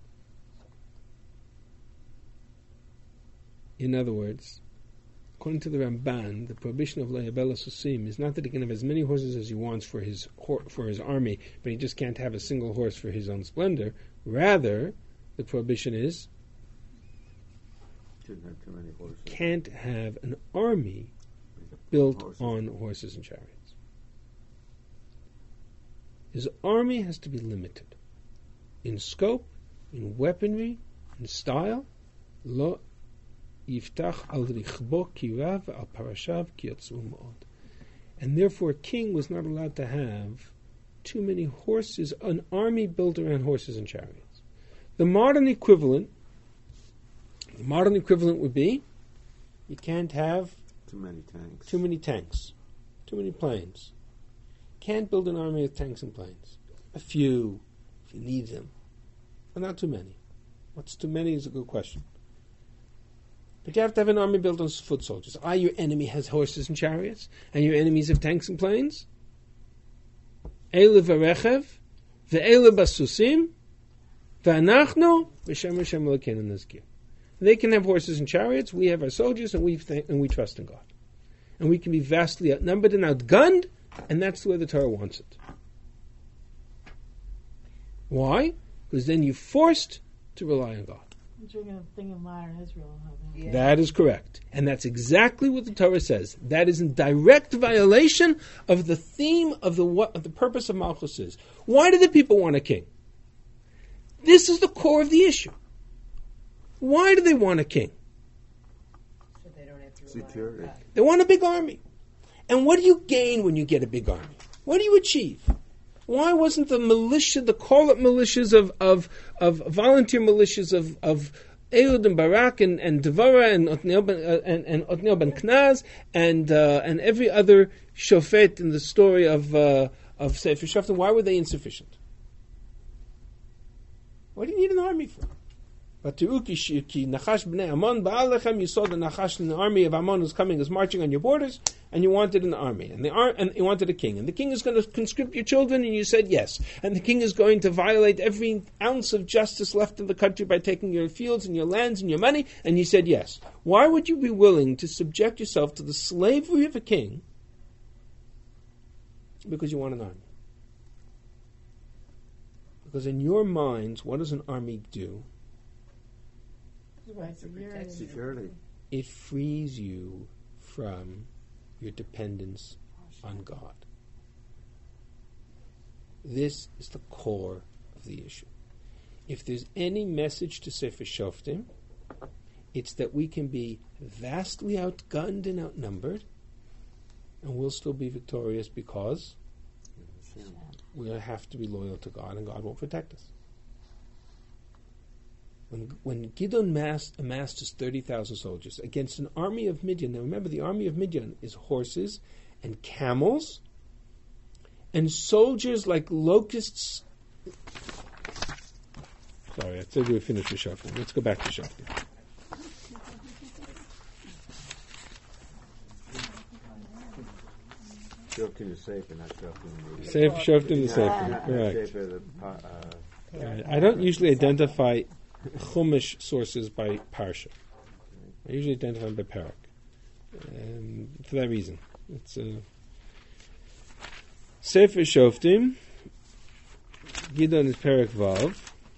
In other words, according to the Ramban, the prohibition of Le'abel Susim is not that he can have as many horses as he wants for his for his army, but he just can't have a single horse for his own splendor. Rather, the prohibition is Shouldn't have too many horses. Can't have an army built Horses. on horses and chariots. His army has to be limited in scope, in weaponry, in style. Lo yiftach al richbo ki rav al parashav ki yatzmu me'od. And therefore, a king was not allowed to have too many horses, an army built around horses and chariots. The modern equivalent, the modern equivalent would be, you can't have Too many tanks. too many tanks, too many planes. Can't build an army with tanks and planes. A few, if you need them, but not too many. What's too many is a good question. But you have to have an army built on foot soldiers. Ah, your enemy has horses and chariots, and your enemies have tanks and planes. Eile v'rechev, ve'eile basusim, ve'anachnu, v'shem Hashem Elokeinu nizkir. They can have horses and chariots, we have our soldiers, and we th- and we trust in God. And we can be vastly outnumbered and outgunned, and that's the way the Torah wants it. Why? Because then you're forced to rely on God. But you're going to think of modern Israel. How they- Yeah. That is correct. And that's exactly what the Torah says. That is in direct violation of the theme of the what of the purpose of Malchus is. Why do the people want a king? This is the core of the issue. Why do they want a king? So they don't have to rely on Security. God. They want a big army. And what do you gain when you get a big army? What do you achieve? Why wasn't the militia, the call-up militias of, of, of volunteer militias of, of Ehud and Barak and, and Devorah and Otniel ben, uh, and, and Otniel ben Knaz and uh, and every other shofet in the story of uh, of Sefer Shoftim, why were they insufficient? What do you need an army for? But to ki Nachash b'nei Ammon ba'alechem, you saw the Nachash in the army of Ammon was coming, is marching on your borders, and you wanted an army, and the ar- and you wanted a king, and the king is going to conscript your children, and you said yes, and the king is going to violate every ounce of justice left in the country by taking your fields and your lands and your money, and you said yes. Why would you be willing to subject yourself to the slavery of a king because you want an army? Because in your minds, what does an army do? Right, To so you're- protect Security. It frees you from your dependence on God. This is the core of the issue. If there's any message to Sefer Shoftim, it's that we can be vastly outgunned and outnumbered, and we'll still be victorious because we have to be loyal to God, and God will protect us. When, when Gideon amassed, amassed his thirty thousand soldiers against an army of Midian, now remember the army of Midian is horses and camels and soldiers like locusts Sorry, I said we were finished with Shoftim. Let's go back to Shoftim. Shoftim is safe and not Shoftim. Safe Shoftim the Sefer. Not Correct. Sefer, the pa- uh, Right. I don't usually identify Chumash sources by Parsha. I usually identify them by Parak. Um, for that reason. It's uh, Sefer Shoftim. Gidon is Parak Vav.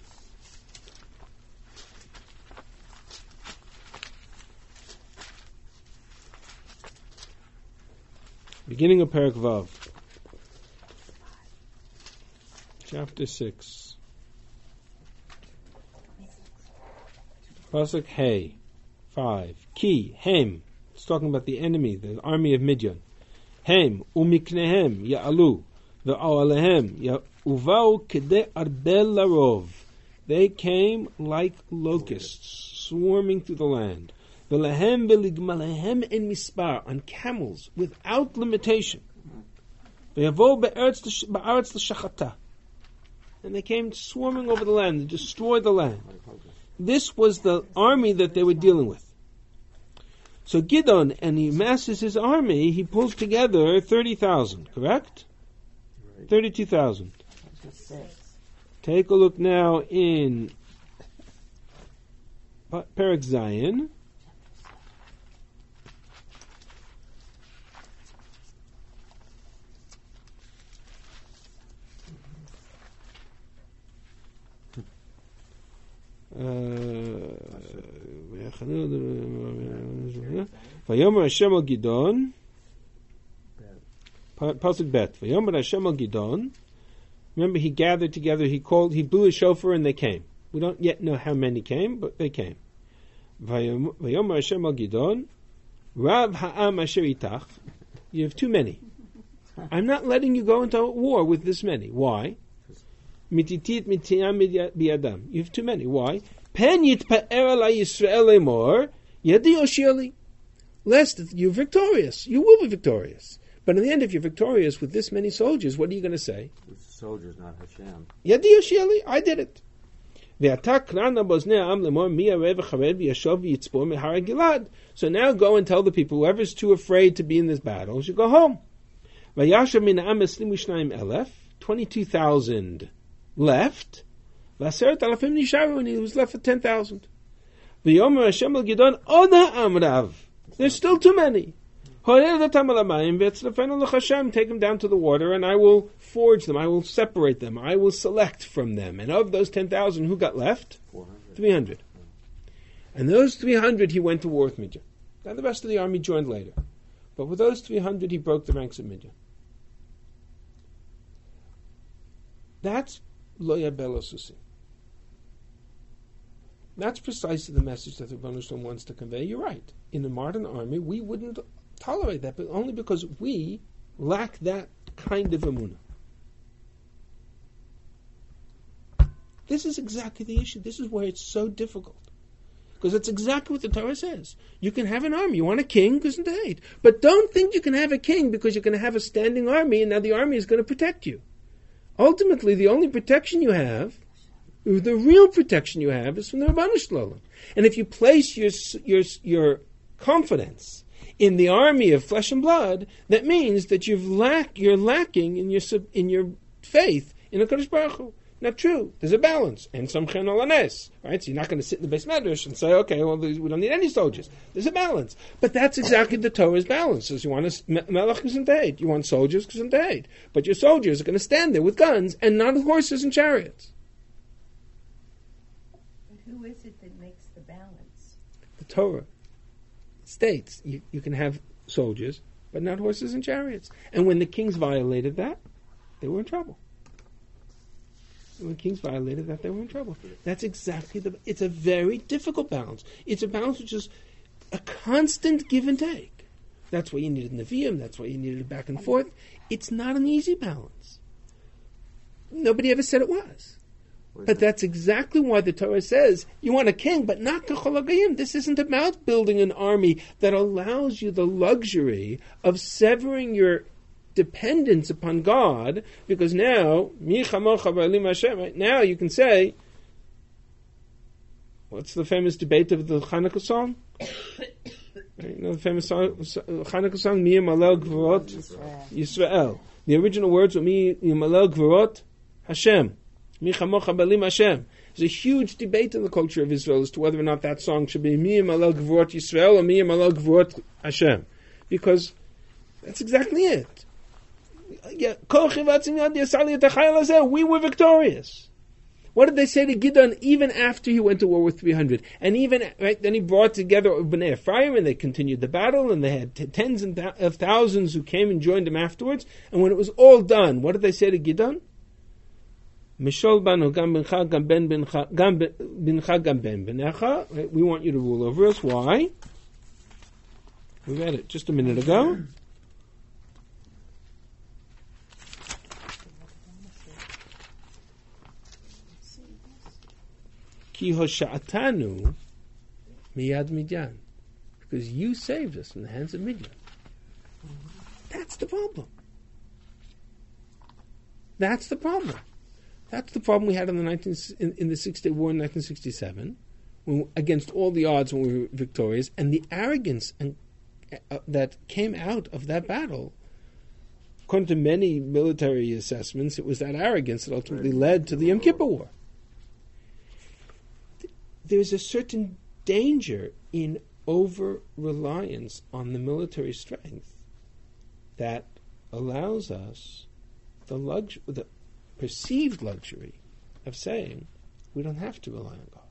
Beginning of Parak Vav. Chapter six. Pasuk Hey. Five. Ki. Hem. It's talking about the enemy, the army of Midian. Hem. Umiknehem. Ya'alu. Ve'a'alehem. Ya'uvau kede arbel larov. They came like locusts, swarming through the land. Ve'lehem ve'ligmalehem en mispar. On camels, without limitation. Ve'yavo be'aretz l'shachata. And they came swarming over the land and destroyed the land. This was the army that they were dealing with. So Gidon, and he masses his army, he pulls together thirty thousand, correct? Right. thirty-two thousand. Take a look now in Perek Zayin. Vayomer Hashem al Gidon. Pasuk Bet. Vayomer Hashem al Gidon. Remember, he gathered together. He called. He blew a shofar, and they came. We don't yet know how many came, but they came. Vayomer Hashem al Gidon. Rav ha'am asher itach. You have too many. I'm not letting you go into war with this many. Why? Mititit mitiyam biyadam. You have too many. Why? Pen yitpa'er ala Yisrael lemor yadi oshieli. Lest you're victorious. You will be victorious. But in the end, if you're victorious with this many soldiers, what are you going to say? It's soldiers, not Hashem. Yadi oshieli. I did it. So now go and tell the people, whoever's too afraid to be in this battle should go home. twenty-two thousand left. And he was left with ten thousand. There's still too many. Take them down to the water, and I will forge them. I will separate them. I will select from them. And of those ten thousand, who got left? three hundred. And those three hundred, he went to war with Midian. Now the rest of the army joined later. But with those three hundred, he broke the ranks of Midian. That's Lo Yabelo Susi. That's precisely the message that the Rebbeinu Shalom wants to convey. You're right. In the modern army, we wouldn't tolerate that, but only because we lack that kind of emunah. This is exactly the issue. This is why it's so difficult. Because it's exactly what the Torah says. You can have an army. You want a king, gesundheit. But don't think you can have a king because you're going to have a standing army and now the army is going to protect you. Ultimately, the only protection you have, the real protection you have, is from the Rebbeinu Shalom. And if you place your your your confidence in the army of flesh and blood, that means that you've lack you're lacking in your in your faith in the Kadosh Baruch Hu. Not true. There's a balance, and some chen olanes, right? So you're not going to sit in the Beis Medrash and say, okay, well, we don't need any soldiers. There's a balance, but that's exactly the Torah's balance. So you want a melech gesundheit, you want soldiers gesundheit, but your soldiers are going to stand there with guns and not horses and chariots. But who is it that makes the balance? The Torah states you, you can have soldiers, but not horses and chariots. And when the kings violated that, they were in trouble. When kings violated that, they were in trouble. That's exactly the... It's a very difficult balance. It's a balance which is a constant give and take. That's why you needed Nevi'im. That's why you needed it back and forth. It's not an easy balance. Nobody ever said it was. But that's exactly why the Torah says, you want a king, but not Kachol HaGoyim. This isn't about building an army that allows you the luxury of severing your dependence upon God, because now, Mi chamocha ba'elim Hashem, right? Now you can say, what's the famous debate of the Hanukkah song? Right? You know the famous song, Hanukkah song, Mi Yamalel Gvorot Yisrael. The original words were Mi Yamalel Gvorot Hashem. Mi chamocha ba'elim Hashem. There's a huge debate in the culture of Israel as to whether or not that song should be Mi Yamalel Gvorot Yisrael or Mi Yamalel Gvorot Hashem. Because that's exactly it. We were victorious. What did they say to Gideon even after he went to war with three hundred? And even, right, then he brought together Bnei Ephraim and they continued the battle and they had t- tens and th- of thousands who came and joined him afterwards. And when it was all done, what did they say to Gideon? Mishol banu gam bincha gam ben bincha gam bincha gam ben benecha. We want you to rule over us. Why? We read it just a minute ago. Ki hosha'atanu miyad Midyan. Because you saved us from the hands of Midian. That's the problem. That's the problem. That's the problem we had in the nineteen in, in the Six Day War in nineteen sixty-seven, when, against all the odds when we were victorious, and the arrogance and uh, that came out of that battle. According to many military assessments, it was that arrogance that ultimately led to the Yom Kippur War. There's a certain danger in over-reliance on the military strength that allows us the lux- the perceived luxury of saying we don't have to rely on God.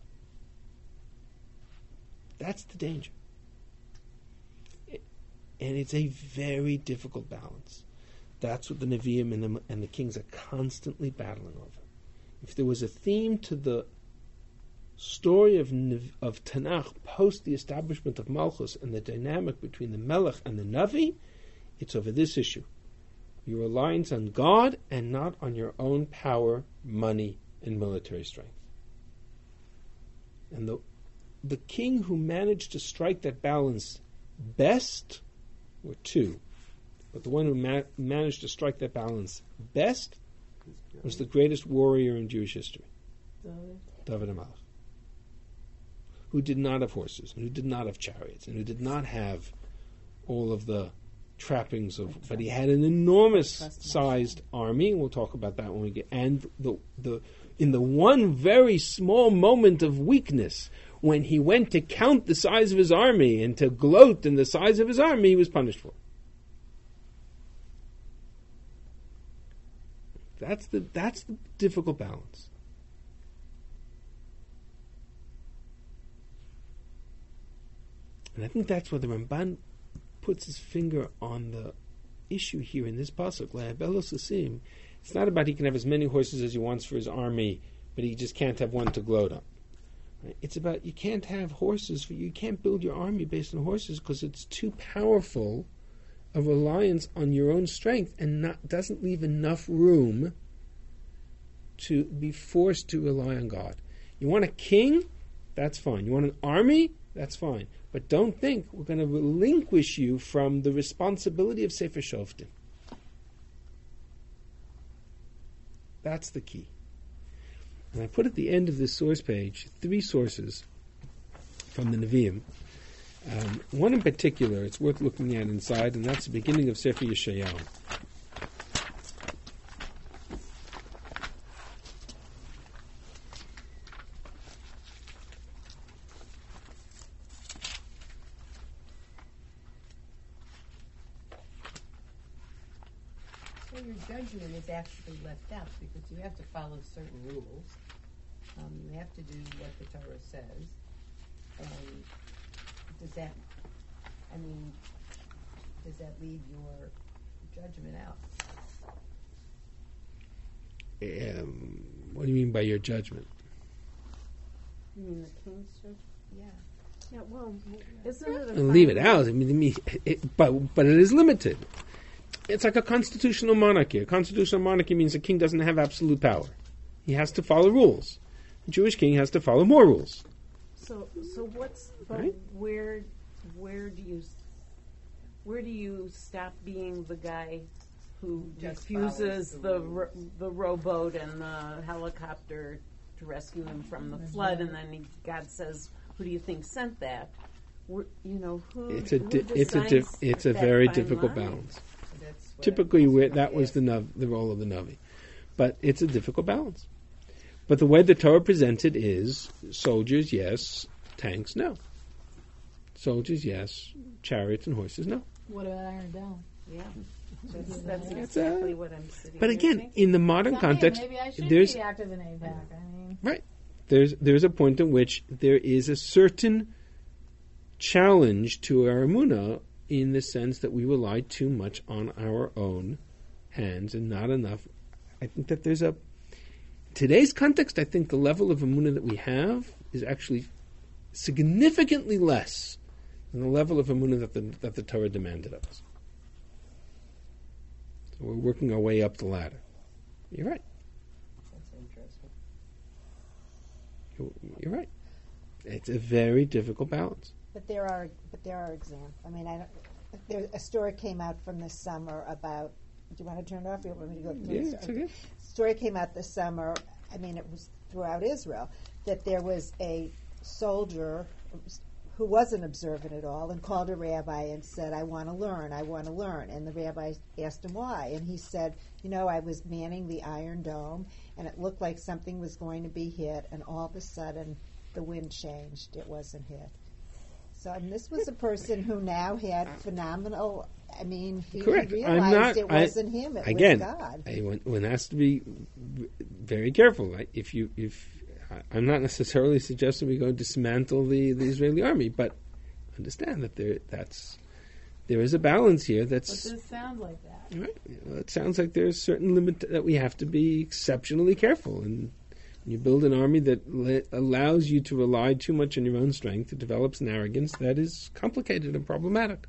That's the danger. It, and it's a very difficult balance. That's what the Nevi'im and the, and the kings are constantly battling over. If there was a theme to the story of of Tanakh post the establishment of Malchus and the dynamic between the Melech and the Navi, it's over this issue. Your reliance on God and not on your own power, money, and military strength. And the the king who managed to strike that balance best were two. But the one who ma- managed to strike that balance best was the greatest warrior in Jewish history, David, David HaMelech, who did not have horses, and who did not have chariots, and who did not have all of the trappings of, but he had an enormous-sized army. We'll talk about that when we get. And the the in the one very small moment of weakness, when he went to count the size of his army and to gloat in the size of his army, he was punished for it. That's the that's the difficult balance. And I think that's where the Ramban puts his finger on the issue here in this pasuk. Le'abelos asim. It's not about he can have as many horses as he wants for his army, but he just can't have one to gloat on. Right? It's about you can't have horses for you can't build your army based on horses because it's too powerful a reliance on your own strength and not doesn't leave enough room to be forced to rely on God. You want a king? That's fine. You want an army? That's fine. But don't think we're going to relinquish you from the responsibility of Sefer Shoftim. That's the key. And I put at the end of this source page three sources from the Nevi'im. Um, one in particular, it's worth looking at inside, and that's the beginning of Sefer Yeshayahu. So your judgment is actually left out because you have to follow certain rules. Um, you have to do what the Torah says. And does that, I mean, does that leave your judgment out? Um, what do you mean by your judgment? You mean the king's judgment? Yeah. Yeah, well, isn't it a And leave it out. I mean, I mean it, but but it is limited. It's like a constitutional monarchy. A constitutional monarchy means a king doesn't have absolute power. He has to follow rules. A Jewish king has to follow more rules. So, so what's but Right? where, where do you, where do you stop being the guy who Just refuses follows the the ro- the rowboat and the helicopter to rescue him from the flood, and then he, God says, "Who do you think sent that?" We're, you know, who? It's a who di- it's a diff- decides it's a that very fine difficult line? balance. That's what Typically, I- where, that's that what was I the Nav, the role of the Navi, but it's a difficult balance. But the way the Torah presented is soldiers, yes; tanks, no. Soldiers, yes; chariots and horses, no. What about Iron Dome? Yeah, that's, that's It's exactly a- what I'm sitting. But here again, thinking. in the modern Tell me, context, maybe I should there's be active in A PAC. I mean, right. There's there's a point at which there is a certain challenge to our emunah in the sense that we rely too much on our own hands and not enough. I think that there's a today's context. I think the level of emunah that we have is actually significantly less than the level of emunah that the that the Torah demanded of us. So we're working our way up the ladder. You're right. That's interesting. You're, you're right. It's a very difficult balance. But there are, but there are examples. I mean, I don't. There, a story came out from this summer about. Do you want to turn it off? Or you want me to go through Yeah, the it's story? okay. Story came out this summer. I mean, it was throughout Israel that there was a soldier who wasn't observant at all and called a rabbi and said, "I want to learn. I want to learn." And the rabbi asked him why, and he said, "You know, I was manning the Iron Dome, and it looked like something was going to be hit, and all of a sudden, the wind changed. It wasn't hit." So, and this was a person who now had phenomenal. I mean, he, he Correct. realized I'm not. it I- wasn't him. It again, was God. I, one, one has to be v- very careful. Right? If you, if I- I'm not necessarily suggesting we go and dismantle the, the Israeli army, but understand that there that's there is a balance here. but That's this sounds like that. right. Well, it sounds like there's certain limit that we have to be exceptionally careful. And when you build an army that le- allows you to rely too much on your own strength, it develops an arrogance that is complicated and problematic.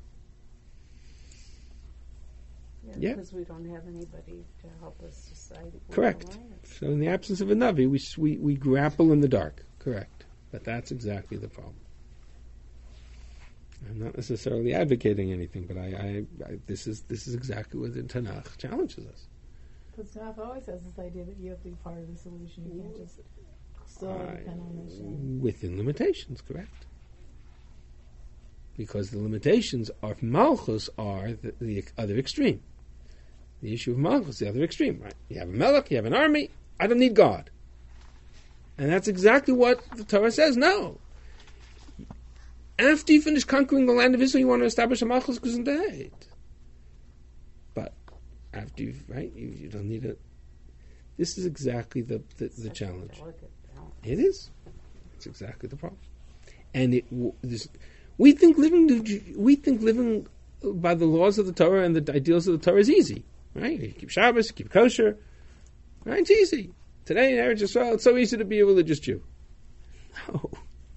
Yeah. because we don't have anybody to help us decide. where the Correct. line is. So in the absence of a Navi, we, s- we, we grapple in the dark. Correct. But that's exactly the problem. I'm not necessarily advocating anything, but I, I, I this is this is exactly what the Tanakh challenges us. Because Tanakh always has this idea that you have to be part of the solution. You can't just solely I- depend on this. and- within limitations, correct? Because the limitations of Malchus are the, the other extreme. The issue of Malchus is the other extreme, right? You have a melech, you have an army, I don't need God. And that's exactly what the Torah says. No. After you finish conquering the land of Israel, you want to establish a Malchus Gesundheit. But after you've, right, you, you don't need it. This is exactly the, the, the Such a challenge. delicate balance. It is. It's exactly the problem. And it w- this, we think living we think living by the laws of the Torah and the ideals of the Torah is easy, right? You keep Shabbos, you keep kosher, right? It's easy. Today in Eretz Yisrael, it's so easy to be a religious Jew. No.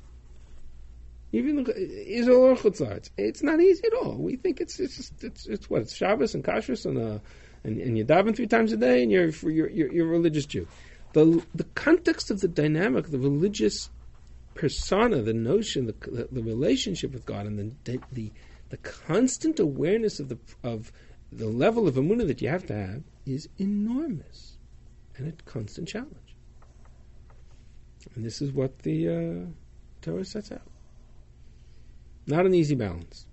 Even Israel or Chutzlar, it's not easy at all. We think it's it's just, it's, it's what it's Shabbos and kashrus and uh, and, and you daven three times a day and you're you're you're, you're a religious Jew. The the context of the dynamic, the religious persona, the notion, the the, the relationship with God, and the the the constant awareness of the of the level of emunah that you have to have is enormous, and a constant challenge. And this is what the uh, Torah sets out. Not an easy balance.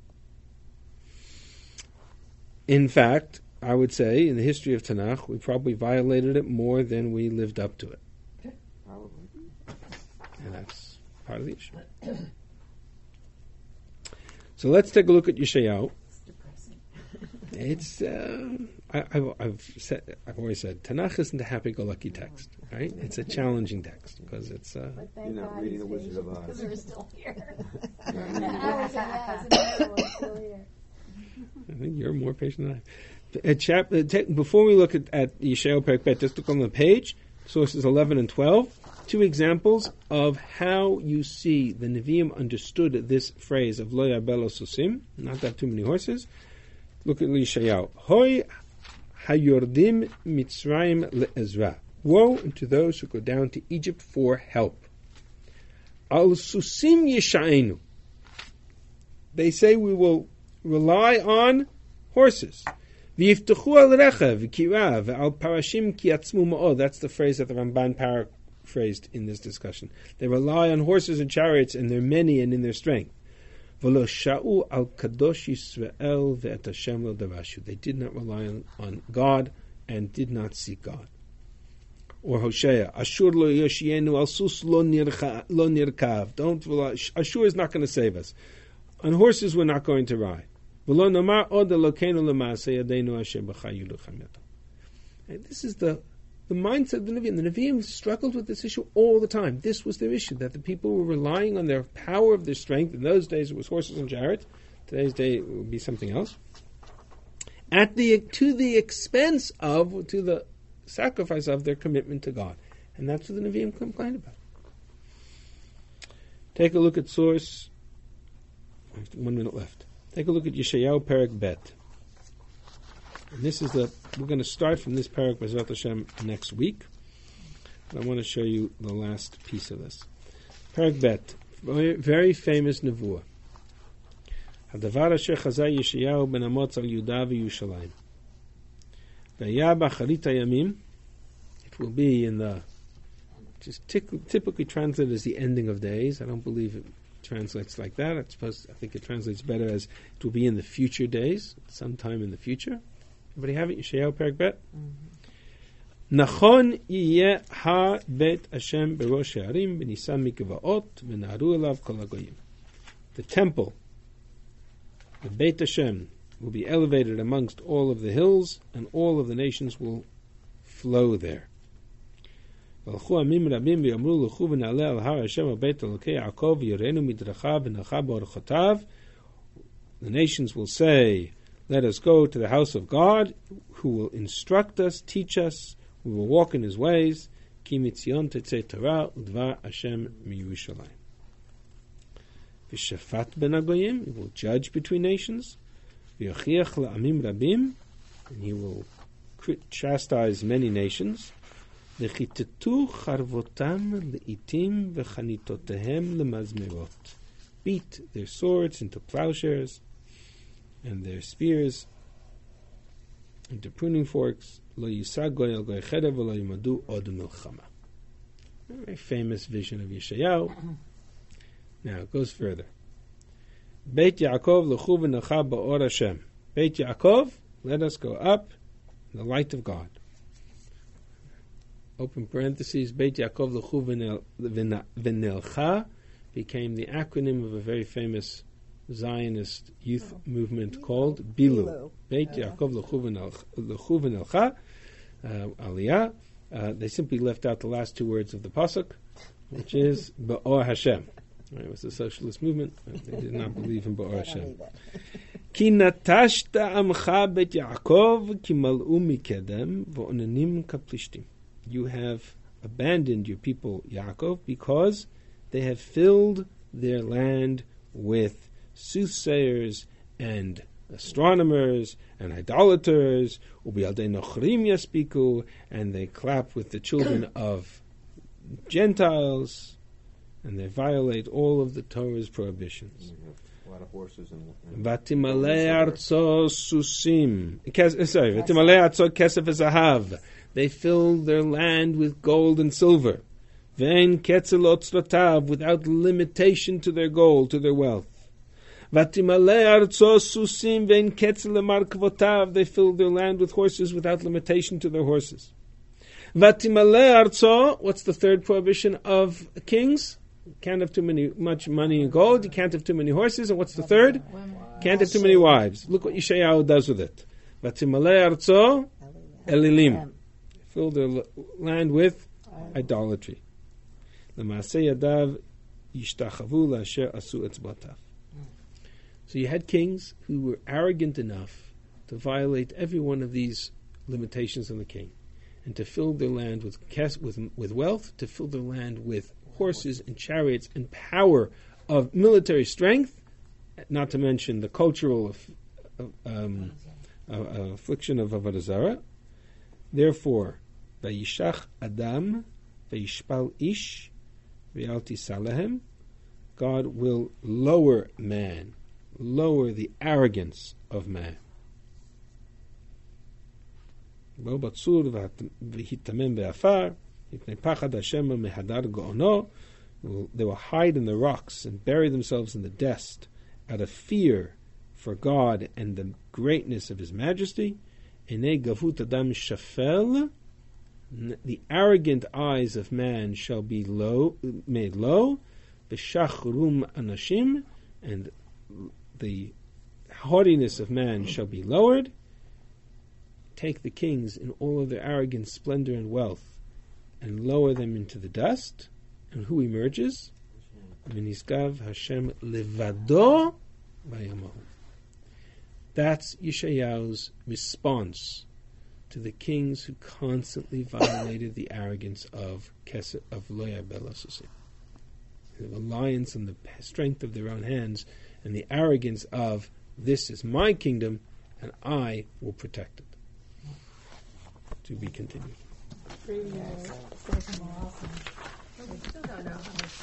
In fact, I would say in the history of Tanakh, we probably violated it more than we lived up to it. Probably. And that's part of the issue. So let's take a look at Yeshayahu. It's depressing. It's uh, I, I've, I've said I've always said Tanakh isn't a happy-go-lucky text, right? It's a challenging text because it's uh, But thank You're not God reading he's The Wizard of patient, Oz. because we're still here. I would say that as a miracle, we're still here. I think you're more patient than I. A chap, uh, te- before we look at, at Yeshayahu Perek Bet, just look on the page, sources eleven and twelve, two examples of how you see the Nevi'im understood this phrase of Lo Yarbeh Lo Susim, not to have too many horses. Look at Yeshayahu. Hoi hayordim Mitzrayim le'ezra. Woe unto those who go down to Egypt for help. Al Susim Yesha'enu. They say we will rely on horses. V'yiftechu al rechav kira ve'al parashim ki atzmu ma'od. That's the phrase that the Ramban paraphrased in this discussion. They rely on horses and chariots, and they're many and in their strength. V'lo sha'u al kadosh Yisrael ve'et Hashem lo darashu. They did not rely on, on God and did not seek God. Or Hosea, Ashur lo yoshienu al sus lo nirkav. Don't rely. Ashur is not going to save us. On horses, we're not going to ride. And this is the the mindset of the Nevi'im. The Nevi'im struggled with this issue all the time. This was their issue, that the people were relying on their power of their strength. In those days, it was horses and chariots. Today's day, it would be something else. At the to the expense of, to the sacrifice of their commitment to God. And that's what the Nevi'im complained about. Take a look at source. One minute left. Take a look at Yeshayahu Perek Bet. And this is the, we're going to start from this Perek B'ezrat Hashem next week. But I want to show you the last piece of this. Perek Bet, very, very famous Nevuah. Hadavar asher chazai Yeshayahu ben Amotz al Yudah v'Yushalayim. V'ya b'acharit hayamim, it will be in the, just typically translated as the ending of days. I don't believe it translates like that. It's supposed, I think it translates better as it will be in the future days, sometime in the future. Everybody have it? Yeshayahu Perek Bet? Nachon yiyeh ha bet Hashem berosh ha'arim b'nisan mikvaot v'naharu elav kol hagoyim. The temple, the Beit Hashem, will be elevated amongst all of the hills, and all of the nations will flow there. The nations will say, let us go to the house of God, who will instruct us, teach us, we will walk in his ways. Ki mitzion tetzeh Torah udvar Hashem miyerushalayim. V'shafat ben hagoyim, he will judge between nations. V'yochiach la'amim rabim, and he will chastise many nations. V'chitetu charvotam le'itim v'chanitotehem lemazmerot. Beat their swords into plowshares and their spears into pruning forks. Lo yisag goy al goy cherev v'lo yimadu od milchama. A very famous vision of Yeshayahu. Now it goes further. Beit Yaakov l'chu v'necha ba'or Hashem. Beit Yaakov, let us go up in the light of God. Open parentheses, Beit Yaakov l'chu v'nelcha became the acronym of a very famous Zionist youth oh. movement called Bilu. Bilu. Beit uh-huh. Yaakov l'chu v'nelcha, uh, Aliyah. Uh, they simply left out the last two words of the pasuk, which is Ba'or Hashem. Right, it was a socialist movement. They did not believe in Ba'or Hashem. Ki natashta amcha bet Yaakov ki mal'u mikedem v'onanim kaplishtim. You have abandoned your people Yaakov because they have filled their land with soothsayers and astronomers and idolaters, ubialdei nochrim yaspiku, and they clap with the children of Gentiles, and they violate all of the Torah's prohibitions. A lot of horses and. Vatimalei arzo susim. Sorry, vatimalei arzo kesef v'zahav. They filled their land with gold and silver. Vein ketzel otzrotav, without limitation to their gold, to their wealth. Vatimalei arzo susim vein ketzel lemarkvotav. They filled their land with horses without limitation to their horses. Vatimalei arzo. What's the third prohibition of kings? You can't have too many much money and gold. You can't have too many horses. And what's the third? Can't have too many wives. Look what Yeshayahu does with it. Vatimalei arzo elilim. Fill their land with idolatry. So you had kings who were arrogant enough to violate every one of these limitations on the king, and to fill their land with with with wealth, to fill their land with horses and chariots and power of military strength, not to mention the cultural um, uh, uh, affliction of Avodah Zarah. Therefore, Vayishach Adam, Vayishpal Ish, V'yalti Salahem, God will lower man, lower the arrogance of man. בו בצור והיתמם בעפר, מפני פחד השם מהדר גאונו. They will hide in the rocks and bury themselves in the dust out of fear for God and the greatness of His majesty. Enei gavut adam shafel. The arrogant eyes of man shall be low, made low. V'shachrum anashim, and the haughtiness of man shall be lowered. Take the kings in all of their arrogance, splendor, and wealth, and lower them into the dust. And who emerges? V'nizgav Hashem levado v'yamahu. That's Yeshayahu's response to the kings who constantly violated the arrogance of Kesed, of Lo Ya'bel Asaseh. The reliance on the strength of their own hands and the arrogance of, this is my kingdom and I will protect it. To be continued. Pretty, uh, second awesome. But we still don't know how much